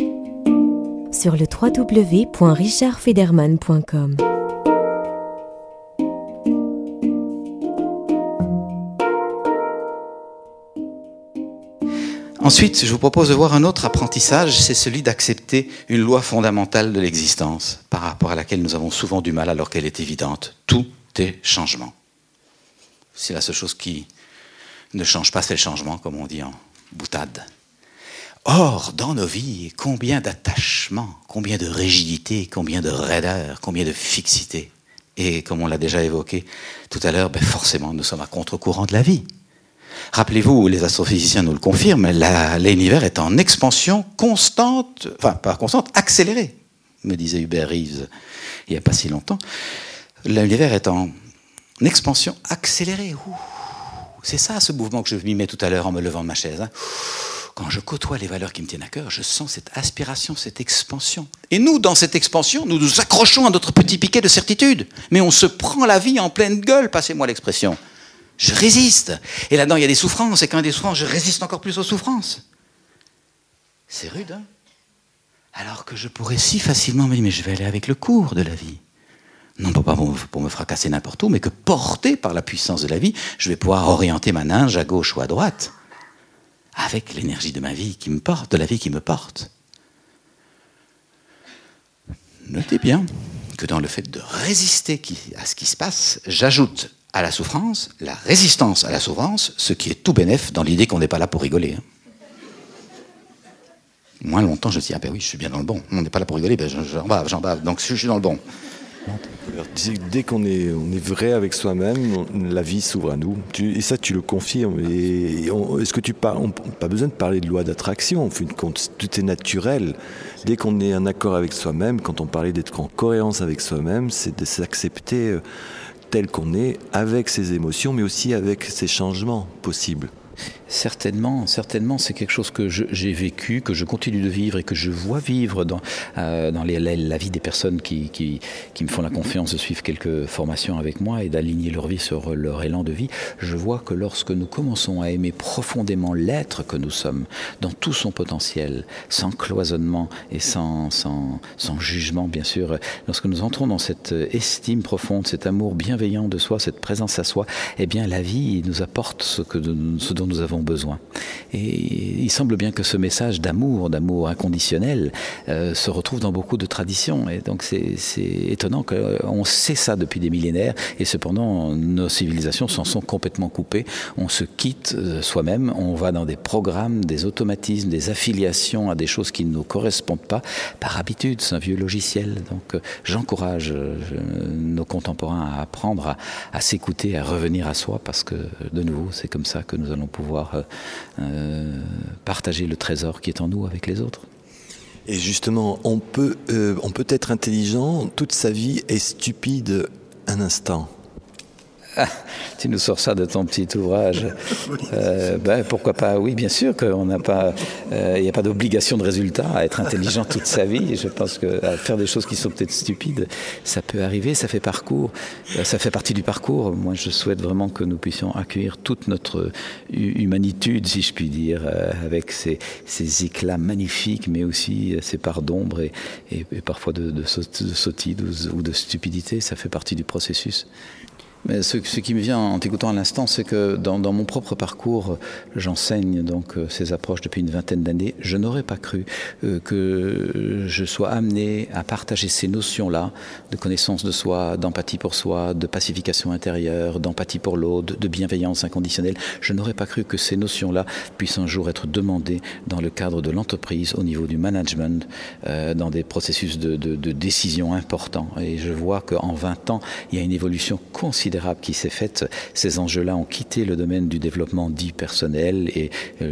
[SPEAKER 1] sur le w w w point richard federman point com.
[SPEAKER 5] Ensuite, je vous propose de voir un autre apprentissage, c'est celui d'accepter une loi fondamentale de l'existence, par rapport à laquelle nous avons souvent du mal alors qu'elle est évidente. Tout est changement. C'est la seule chose qui ne change pas, c'est le changement, comme on dit en boutade. Or, dans nos vies, combien d'attachements, combien de rigidité, combien de raideur, combien de fixité. Et comme on l'a déjà évoqué tout à l'heure, ben forcément, nous sommes à contre-courant de la vie. Rappelez-vous, les astrophysiciens nous le confirment, la, l'univers est en expansion constante, enfin pas constante, accélérée, me disait Hubert Reeves il n'y a pas si longtemps. L'univers est en expansion accélérée. Ouh, c'est ça ce mouvement que je m'y mets tout à l'heure en me levant de ma chaise. Hein. Quand je côtoie les valeurs qui me tiennent à cœur, je sens cette aspiration, cette expansion. Et nous, dans cette expansion, nous nous accrochons à notre petit piquet de certitude. Mais on se prend la vie en pleine gueule, passez-moi l'expression. Je résiste. Et là-dedans, il y a des souffrances. Et quand il y a des souffrances, je résiste encore plus aux souffrances. C'est rude, hein ? Alors que je pourrais si facilement me dire, mais je vais aller avec le cours de la vie. Non pas pour me fracasser n'importe où, mais que porté par la puissance de la vie, je vais pouvoir orienter ma nage à gauche ou à droite. Avec l'énergie de ma vie qui me porte, de la vie qui me porte. Notez bien que dans le fait de résister à ce qui se passe, j'ajoute à la souffrance, la résistance à la souffrance, ce qui est tout bénef dans l'idée qu'on n'est pas là pour rigoler. Hein. Moins longtemps, je me dis, ah ben oui, je suis bien dans le bon. On n'est pas là pour rigoler, ben j'en bave, j'en bave, donc je suis dans le bon.
[SPEAKER 3] Alors, dès qu'on est, on est vrai avec soi-même, on, la vie s'ouvre à nous. Tu, et ça, tu le confirmes. Et, et on, est-ce que tu parles, on n'a pas besoin de parler de loi d'attraction, en fin de compte, tout est naturel. Dès qu'on est en accord avec soi-même, quand on parlait d'être en cohérence avec soi-même, c'est de s'accepter tel qu'on est, avec ses émotions, mais aussi avec ses changements possibles.
[SPEAKER 4] Certainement, certainement, c'est quelque chose que je, j'ai vécu, que je continue de vivre et que je vois vivre dans, euh, dans les, la, la vie des personnes qui, qui, qui me font la confiance de suivre quelques formations avec moi et d'aligner leur vie sur leur élan de vie. Je vois que lorsque nous commençons à aimer profondément l'être que nous sommes, dans tout son potentiel, sans cloisonnement et sans, sans, sans jugement, bien sûr, lorsque nous entrons dans cette estime profonde, cet amour bienveillant de soi, cette présence à soi, eh bien la vie nous apporte ce, que de, ce dont nous avons besoin. Et il semble bien que ce message d'amour, d'amour inconditionnel, euh, se retrouve dans beaucoup de traditions. Et donc c'est, c'est étonnant qu'on sait ça depuis des millénaires, et cependant nos civilisations s'en sont complètement coupées. On se quitte soi-même, on va dans des programmes, des automatismes, des affiliations à des choses qui ne nous correspondent pas, par habitude, c'est un vieux logiciel. Donc euh, j'encourage euh, nos contemporains à apprendre à, à s'écouter, à revenir à soi, parce que de nouveau, c'est comme ça que nous allons pouvoir Euh, euh, partager le trésor qui est en nous avec les autres.
[SPEAKER 3] Et justement, on peut, euh, on peut être intelligent toute sa vie et stupide un instant.
[SPEAKER 4] Ah, tu nous sors ça de ton petit ouvrage. Euh, ben, pourquoi pas? Oui, bien sûr qu'on n'a pas, il euh, n'y a pas d'obligation de résultat à être intelligent toute sa vie. Je pense que à faire des choses qui sont peut-être stupides, ça peut arriver. Ça fait parcours, ça fait partie du parcours. Moi, je souhaite vraiment que nous puissions accueillir toute notre humanitude, si je puis dire, euh, avec ces, ces éclats magnifiques, mais aussi ces parts d'ombre et, et, et parfois de, de, de sottise ou, ou de stupidité. Ça fait partie du processus. Mais ce, ce qui me vient en t'écoutant à l'instant, c'est que dans, dans mon propre parcours, j'enseigne donc ces approches depuis une vingtaine d'années. Je n'aurais pas cru euh, que je sois amené à partager ces notions-là de connaissance de soi, d'empathie pour soi, de pacification intérieure, d'empathie pour l'autre, de bienveillance inconditionnelle. Je n'aurais pas cru que ces notions-là puissent un jour être demandées dans le cadre de l'entreprise, au niveau du management, euh, dans des processus de, de, de décision importants. Et je vois qu'en vingt ans, il y a une évolution considérable qui s'est faite. Ces enjeux-là ont quitté le domaine du développement dit personnel et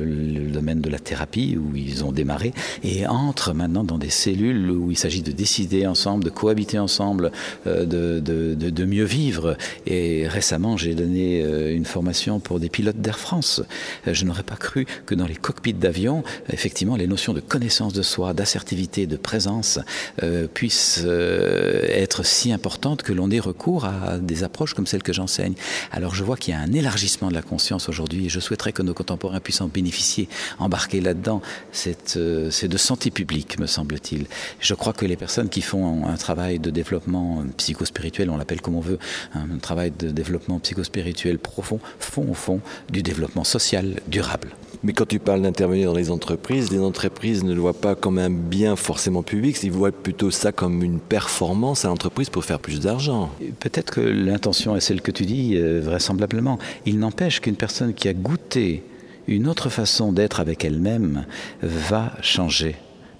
[SPEAKER 4] le domaine de la thérapie où ils ont démarré et entrent maintenant dans des cellules où il s'agit de décider ensemble, de cohabiter ensemble, de, de, de, de mieux vivre. Et récemment, j'ai donné une formation pour des pilotes d'Air France. Je n'aurais pas cru que dans les cockpits d'avion, effectivement, les notions de connaissance de soi, d'assertivité, de présence euh, puissent euh, être si importantes que l'on ait recours à des approches comme celle que j'enseigne. Alors je vois qu'il y a un élargissement de la conscience aujourd'hui et je souhaiterais que nos contemporains puissent en bénéficier, embarquer là-dedans. C'est, euh, c'est de santé publique, me semble-t-il. Je crois que les personnes qui font un travail de développement psychospirituel, on l'appelle comme on veut, un travail de développement psychospirituel profond, font au fond du développement social durable.
[SPEAKER 3] Mais quand tu parles d'intervenir dans les entreprises, les entreprises ne le voient pas comme un bien forcément public, ils voient plutôt ça comme une performance à l'entreprise pour faire plus d'argent.
[SPEAKER 4] Peut-être que l'intention est celle que tu dis, euh, vraisemblablement. Il n'empêche qu'une personne qui a goûté une autre façon d'être avec elle-même va changer,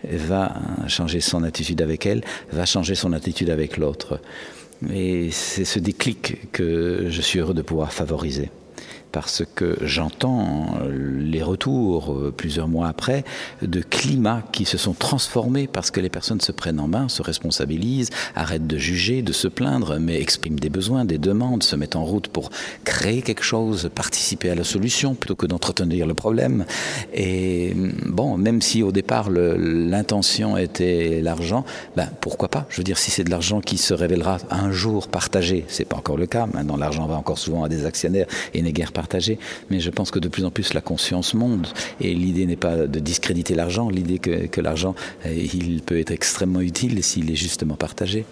[SPEAKER 4] va changer son attitude avec elle, va changer son attitude avec l'autre. Et c'est ce déclic que je suis heureux de pouvoir favoriser. Parce que j'entends les retours, plusieurs mois après, de climats qui se sont transformés parce que les personnes se prennent en main, se responsabilisent, arrêtent de juger, de se plaindre, mais expriment des besoins, des demandes, se mettent en route pour créer quelque chose, participer à la solution plutôt que d'entretenir le problème. Et bon, même si au départ le, l'intention était l'argent, ben pourquoi pas? Je veux dire, si c'est de l'argent qui se révélera un jour partagé, c'est pas encore le cas. Maintenant, l'argent va encore souvent à des actionnaires et n'est guère partagé, mais je pense que de plus en plus la conscience monte et l'idée n'est pas de discréditer l'argent, l'idée que, que l'argent il peut être extrêmement utile s'il est justement partagé.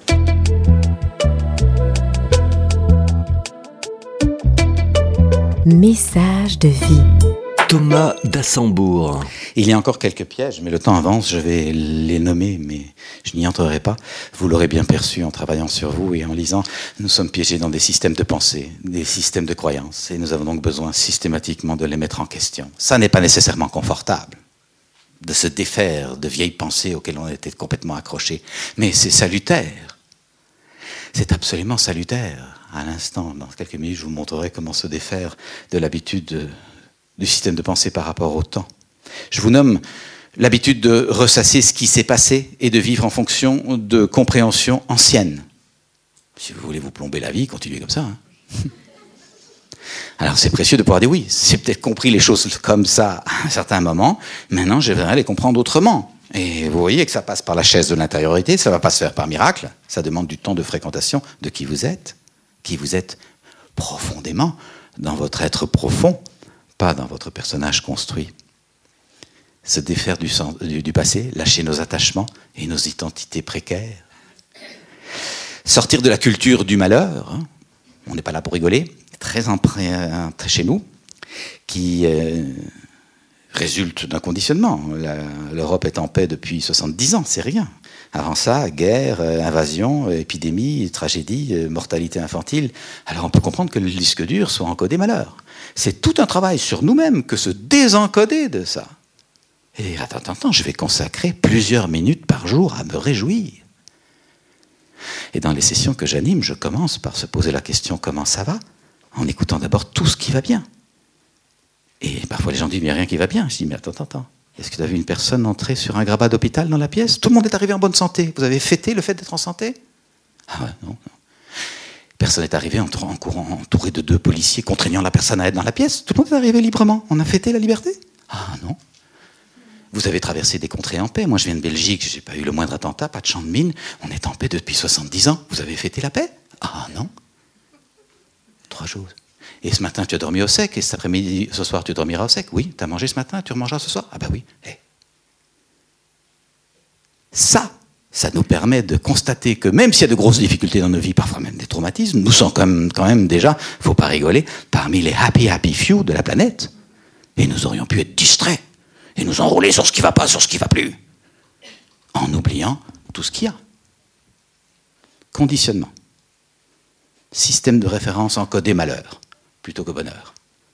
[SPEAKER 1] Message de vie.
[SPEAKER 2] Thomas d'Assembourg.
[SPEAKER 5] Il y a encore quelques pièges, mais le temps avance, je vais les nommer, mais je n'y entrerai pas. Vous l'aurez bien perçu en travaillant sur vous et en lisant. Nous sommes piégés dans des systèmes de pensée, des systèmes de croyances, et nous avons donc besoin systématiquement de les mettre en question. Ça n'est pas nécessairement confortable de se défaire de vieilles pensées auxquelles on était complètement accrochés, mais c'est salutaire. C'est absolument salutaire. À l'instant, dans quelques minutes, je vous montrerai comment se défaire de l'habitude de du système de pensée par rapport au temps. Je vous nomme l'habitude de ressasser ce qui s'est passé et de vivre en fonction de compréhensions anciennes. Si vous voulez vous plomber la vie, continuez comme ça. Hein. Alors c'est précieux de pouvoir dire oui, j'ai peut-être compris les choses comme ça à un certain moment, maintenant je vais les comprendre autrement. Et vous voyez que ça passe par la chaise de l'intériorité, ça ne va pas se faire par miracle, ça demande du temps de fréquentation de qui vous êtes, qui vous êtes profondément dans votre être profond, pas dans votre personnage construit. Se défaire du, sens, du, du passé, lâcher nos attachements et nos identités précaires. Sortir de la culture du malheur, hein, on n'est pas là pour rigoler, très empreinte chez nous, qui euh, résulte d'un conditionnement. La, L'Europe est en paix depuis soixante-dix ans, c'est rien. Avant ça, guerre, euh, invasion, épidémie, tragédie, euh, mortalité infantile. Alors on peut comprendre que le disque dur soit encodé malheur. C'est tout un travail sur nous-mêmes que se désencoder de ça. Et attends, attends, attends, je vais consacrer plusieurs minutes par jour à me réjouir. Et dans les sessions que j'anime, je commence par se poser la question « Comment ça va ?», en écoutant d'abord tout ce qui va bien. Et parfois les gens disent « Il n'y a rien qui va bien ». Je dis « Mais attends, attends, attends. Est-ce que tu as vu une personne entrer sur un grabat d'hôpital dans la pièce ? Tout le monde est arrivé en bonne santé. Vous avez fêté le fait d'être en santé ? Ah ouais, non, non. Personne n'est arrivé en, en courant entouré de deux policiers contraignant la personne à être dans la pièce. Tout le monde est arrivé librement. On a fêté la liberté ? Ah non. Vous avez traversé des contrées en paix. Moi, je viens de Belgique, je n'ai pas eu le moindre attentat, pas de champ de mine. On est en paix depuis soixante-dix ans. Vous avez fêté la paix ? Ah non. Trois choses. Et ce matin, tu as dormi au sec, et cet après-midi, ce soir, tu dormiras au sec. Oui, tu as mangé ce matin, tu remangeras ce soir. Ah bah oui. Hey. Ça, ça nous permet de constater que même s'il y a de grosses difficultés dans nos vies, parfois même des traumatismes, nous sommes quand même, quand même déjà, il ne faut pas rigoler, parmi les happy, happy few de la planète. Et nous aurions pu être distraits et nous enrouler sur ce qui ne va pas, sur ce qui ne va plus, en oubliant tout ce qu'il y a. Conditionnement. Système de référence encodé malheur, plutôt que bonheur.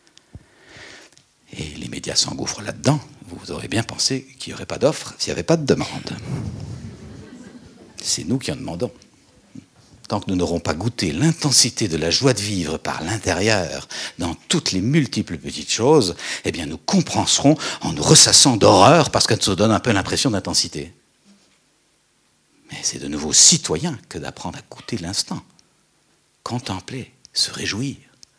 [SPEAKER 5] Et les médias s'engouffrent là-dedans. Vous aurez bien pensé qu'il n'y aurait pas d'offre s'il n'y avait pas de demande. C'est nous qui en demandons. Tant que nous n'aurons pas goûté l'intensité de la joie de vivre par l'intérieur, dans toutes les multiples petites choses, eh bien nous compenserons en nous ressassant d'horreur parce qu'elle nous donne un peu l'impression d'intensité. Mais c'est de nouveau citoyen que d'apprendre à goûter l'instant, contempler, se réjouir.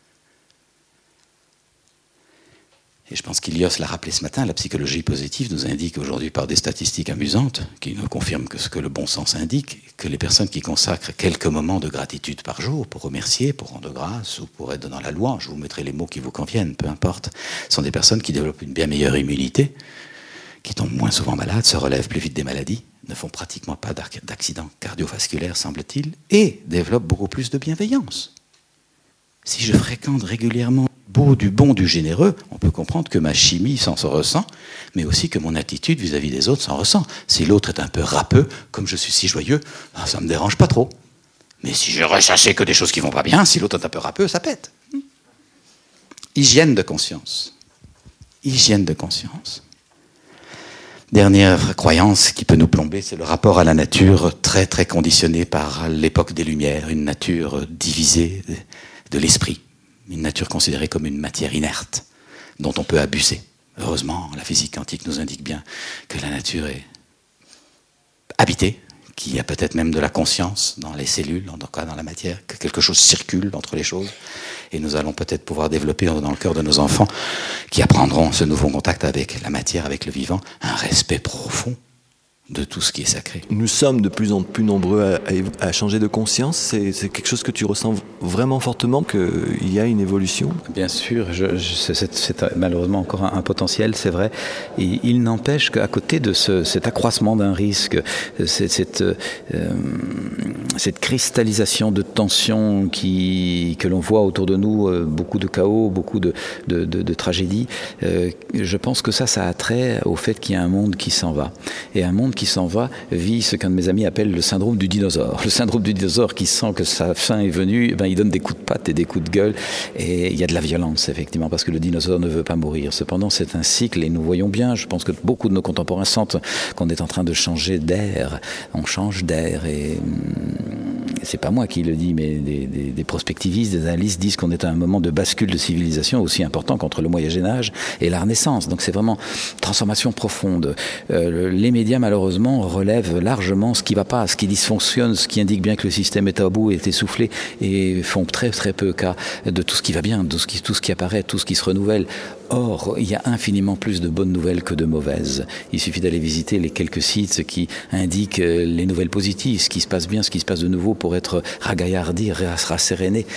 [SPEAKER 5] Et je pense qu'Ilios l'a rappelé ce matin, la psychologie positive nous indique aujourd'hui par des statistiques amusantes, qui nous confirment que ce que le bon sens indique, que les personnes qui consacrent quelques moments de gratitude par jour pour remercier, pour rendre grâce ou pour être dans la louange, je vous mettrai les mots qui vous conviennent, peu importe, sont des personnes qui développent une bien meilleure immunité, qui tombent moins souvent malades, se relèvent plus vite des maladies, ne font pratiquement pas d'accidents cardiovasculaires, semble-t-il, et développent beaucoup plus de bienveillance. Si je fréquente régulièrement beau, du bon, du généreux, on peut comprendre que ma chimie s'en se ressent, mais aussi que mon attitude vis-à-vis des autres s'en ressent. Si l'autre est un peu râpeux, comme je suis si joyeux, ça ne me dérange pas trop. Mais si je recherchais que des choses qui vont pas bien, si l'autre est un peu râpeux, ça pète. Hygiène de conscience. Hygiène de conscience. Dernière croyance qui peut nous plomber, c'est le rapport à la nature très très conditionné par l'époque des Lumières, une nature divisée de l'esprit. Une nature considérée comme une matière inerte, dont on peut abuser. Heureusement, la physique quantique nous indique bien que la nature est habitée, qu'il y a peut-être même de la conscience dans les cellules, en tout cas dans la matière, que quelque chose circule entre les choses. Et nous allons peut-être pouvoir développer dans le cœur de nos enfants, qui apprendront ce nouveau contact avec la matière, avec le vivant, un respect profond de tout ce qui est sacré.
[SPEAKER 3] Nous sommes de plus en plus nombreux à, à, à changer de conscience. C'est, c'est quelque chose que tu ressens vraiment fortement, qu'il y a une évolution ?
[SPEAKER 4] Bien sûr, je, je, c'est, c'est, c'est malheureusement encore un, un potentiel, c'est vrai. Et il n'empêche qu'à côté de ce, cet accroissement d'un risque, cette, cette, euh, cette cristallisation de tensions qui, que l'on voit autour de nous, euh, beaucoup de chaos, beaucoup de, de, de, de tragédies, euh, je pense que ça, ça a trait au fait qu'il y a un monde qui s'en va. Et un monde qui s'en va vit ce qu'un de mes amis appelle le syndrome du dinosaure. Le syndrome du dinosaure qui sent que sa fin est venue, ben, il donne des coups de patte et des coups de gueule, et il y a de la violence, effectivement, parce que le dinosaure ne veut pas mourir. Cependant, c'est un cycle, et nous voyons bien, je pense que beaucoup de nos contemporains sentent qu'on est en train de changer d'air. On change d'air, et c'est pas moi qui le dis, mais des, des, des prospectivistes, des analystes disent qu'on est à un moment de bascule de civilisation aussi important qu'entre le Moyen-Âge et la Renaissance. Donc c'est vraiment transformation profonde. Euh, les médias, malheureusement, relèvent largement ce qui ne va pas, ce qui dysfonctionne, ce qui indique bien que le système est à bout, est essoufflé, et font très très peu cas de tout ce qui va bien, de tout ce qui, tout ce qui apparaît, tout ce qui se renouvelle. Or, il y a infiniment plus de bonnes nouvelles que de mauvaises. Il suffit d'aller visiter les quelques sites qui indiquent les nouvelles positives, ce qui se passe bien, ce qui se passe de nouveau, pour être ragaillardi, rasséréné.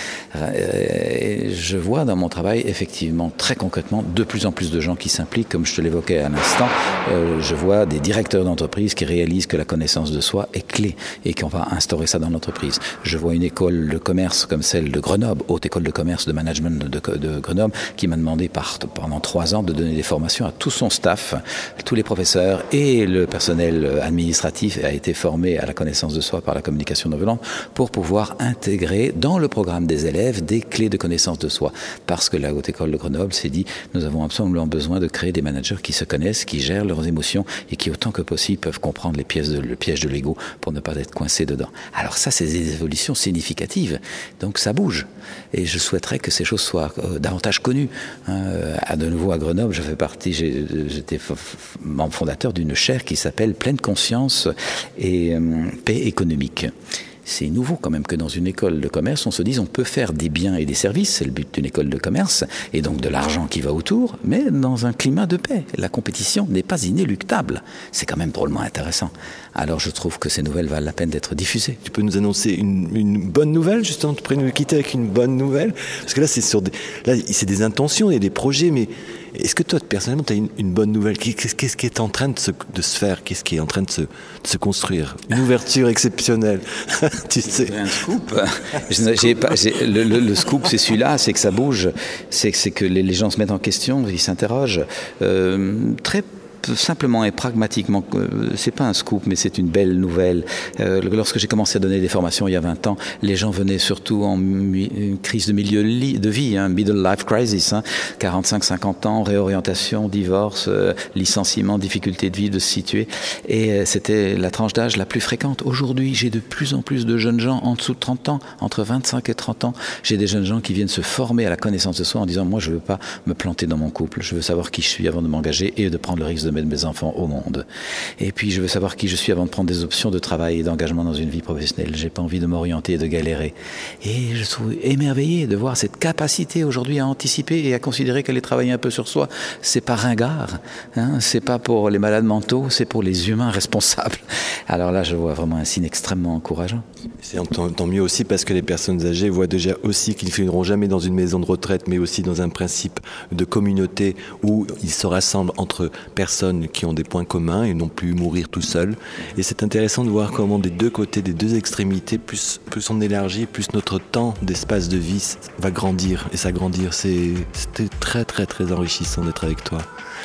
[SPEAKER 4] Je vois dans mon travail, effectivement, très concrètement, de plus en plus de gens qui s'impliquent, comme je te l'évoquais à l'instant. Euh, je vois des directeurs d'entreprise qui réalisent que la connaissance de soi est clé et qu'on va instaurer ça dans l'entreprise. Je vois une école de commerce comme celle de Grenoble, haute école de commerce de management de, de Grenoble, qui m'a demandé par pendant trois ans de donner des formations à tout son staff, tous les professeurs et le personnel administratif a été formé à la connaissance de soi par la communication non violente pour pouvoir intégrer dans le programme des élèves des clés de connaissance de soi. Parce que la Haute École de Grenoble s'est dit, nous avons absolument besoin de créer des managers qui se connaissent, qui gèrent leurs émotions et qui autant que possible peuvent comprendre les pièces de, le piège de l'ego pour ne pas être coincés dedans. Alors ça, c'est des évolutions significatives. Donc ça bouge. Et je souhaiterais que ces choses soient euh, davantage connues. Hein. À de nouveau à Grenoble, je fais partie, j'ai, j'étais membre fondateur d'une chaire qui s'appelle Pleine Conscience et euh, Paix économique. C'est nouveau quand même que dans une école de commerce, on se dise on peut faire des biens et des services, c'est le but d'une école de commerce, et donc de l'argent qui va autour, mais dans un climat de paix. La compétition n'est pas inéluctable. C'est quand même drôlement intéressant. Alors je trouve que ces nouvelles valent la peine d'être diffusées.
[SPEAKER 3] Tu peux nous annoncer une, une bonne nouvelle, justement, tu pourrais nous quitter avec une bonne nouvelle? Parce que là, c'est sur des, là, c'est des intentions et des projets, mais est-ce que toi, personnellement, tu as une, une bonne nouvelle? Qu'est-ce, qu'est-ce qui est en train de se, de se faire? Qu'est-ce qui est en train de se, de se construire? Une ouverture exceptionnelle. Tu sais.
[SPEAKER 4] Un scoop. j'ai pas, j'ai, le, le, le scoop, c'est celui-là, c'est que ça bouge, c'est, c'est que les, les gens se mettent en question, ils s'interrogent. Euh, très simplement et pragmatiquement, c'est pas un scoop, mais c'est une belle nouvelle. Euh, lorsque j'ai commencé à donner des formations il y a vingt ans, les gens venaient surtout en mi- une crise de milieu li- de vie, hein, middle life crisis, hein, quarante-cinq cinquante ans, réorientation, divorce, euh, licenciement, difficulté de vie, de se situer. Et euh, c'était la tranche d'âge la plus fréquente. Aujourd'hui, j'ai de plus en plus de jeunes gens en dessous de trente ans, entre vingt-cinq et trente ans. J'ai des jeunes gens qui viennent se former à la connaissance de soi en disant, moi, je veux pas me planter dans mon couple, je veux savoir qui je suis avant de m'engager et de prendre le risque de mettre mes enfants au monde. Et puis je veux savoir qui je suis avant de prendre des options de travail et d'engagement dans une vie professionnelle. J'ai pas envie de m'orienter et de galérer. Et je trouve émerveillé de voir cette capacité aujourd'hui à anticiper et à considérer qu'aller travailler un peu sur soi, c'est pas ringard, hein, c'est pas pour les malades mentaux, c'est pour les humains responsables. Alors là, je vois vraiment un signe extrêmement encourageant.
[SPEAKER 3] C'est tant, tant mieux aussi parce que les personnes âgées voient déjà aussi qu'ils ne finiront jamais dans une maison de retraite, mais aussi dans un principe de communauté où ils se rassemblent entre personnes qui ont des points communs et non plus mourir tout seuls. Et c'est intéressant de voir comment des deux côtés, des deux extrémités, plus, plus on élargit, plus notre temps d'espace de vie va grandir et s'agrandir. C'est, c'était très très très enrichissant d'être avec toi.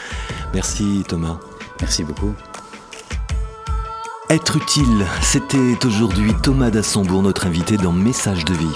[SPEAKER 3] Merci Thomas.
[SPEAKER 4] Merci beaucoup.
[SPEAKER 2] Être utile, c'était aujourd'hui Thomas d'Assembourg, notre invité dans Message de vie.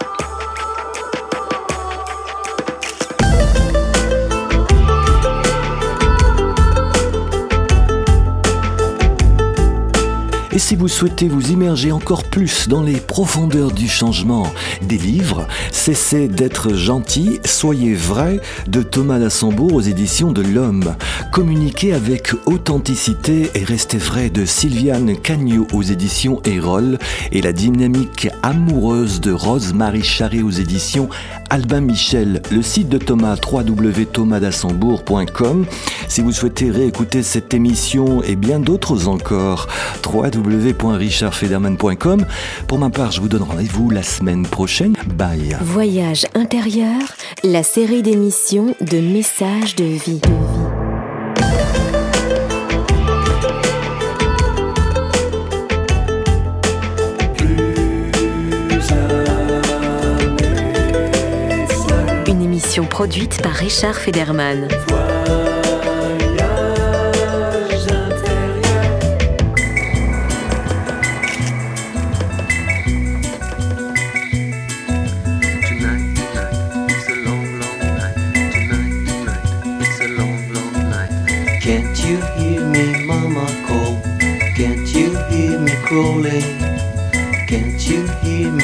[SPEAKER 2] Et si vous souhaitez vous immerger encore plus dans les profondeurs du changement des livres, Cessez d'être gentil, soyez vrai de Thomas d'Assembourg aux éditions de l'Homme. Communiquez avec authenticité et restez vrai de Sylviane Cagneau aux éditions Erol et la dynamique amoureuse de Rose-Marie Charret aux éditions Albin Michel. Le site de Thomas, w w w point thomas d'assembourg point com. Si vous souhaitez réécouter cette émission et bien d'autres encore, w w w point richard federman point com. Pour ma part, je vous donne rendez-vous la semaine prochaine. Bye.
[SPEAKER 1] Voyage intérieur, la série d'émissions de Messages de vie. Une émission produite par Richard Federman.
[SPEAKER 6] Can't you hear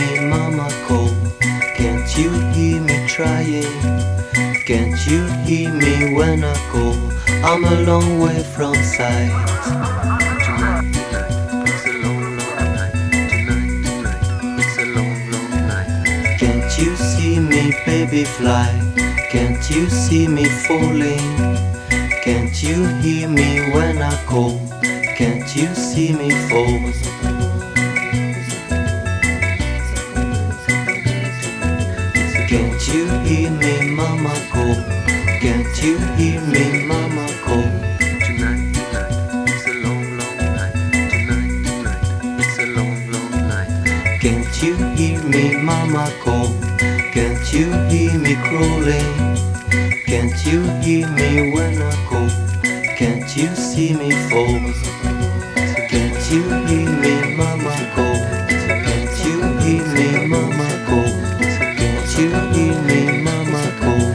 [SPEAKER 6] hear me when I call? I'm a long way from sight. Tonight, tonight, it's a long, long night. Tonight, tonight, it's a long, long night. Can't you see me, baby, fly? Can't you see me falling? Can't you hear me when I call? Can't you see me fall? Can't you hear me, mama call? Can't you hear me, mama call? Tonight, tonight, it's a long, long night. Tonight, tonight, it's a long, long night. Can't you hear me, mama call? Can't you hear me crawling? Can't you hear me when I call? Can't you see me fall? Can't you hear me, mama call? Can't you hear me, mama call? Can't you hear me, mama call?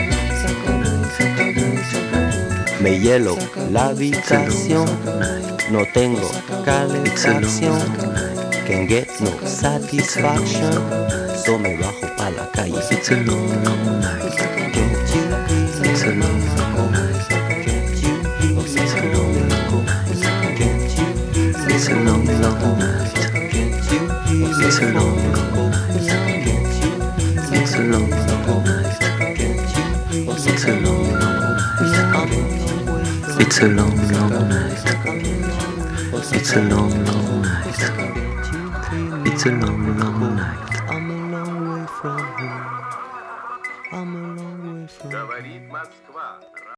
[SPEAKER 6] Me hielo la habitación, no tengo calefacción. Can't get no satisfaction, so me bajo pa' la calle. It's a long, long night. Can't you hear me, it's a long, long night. Can't you hear me, it's a long, long night. Can't you hear me, it's a long, long night. Can't you hear me, it's a long, long night. Can't you hear me, it's a long, long night. Can't you hear me, it's a long, long night. It's a long, long night. It's a long, long night. It's a long, long night. I'm a long way from home. I'm a long way from home.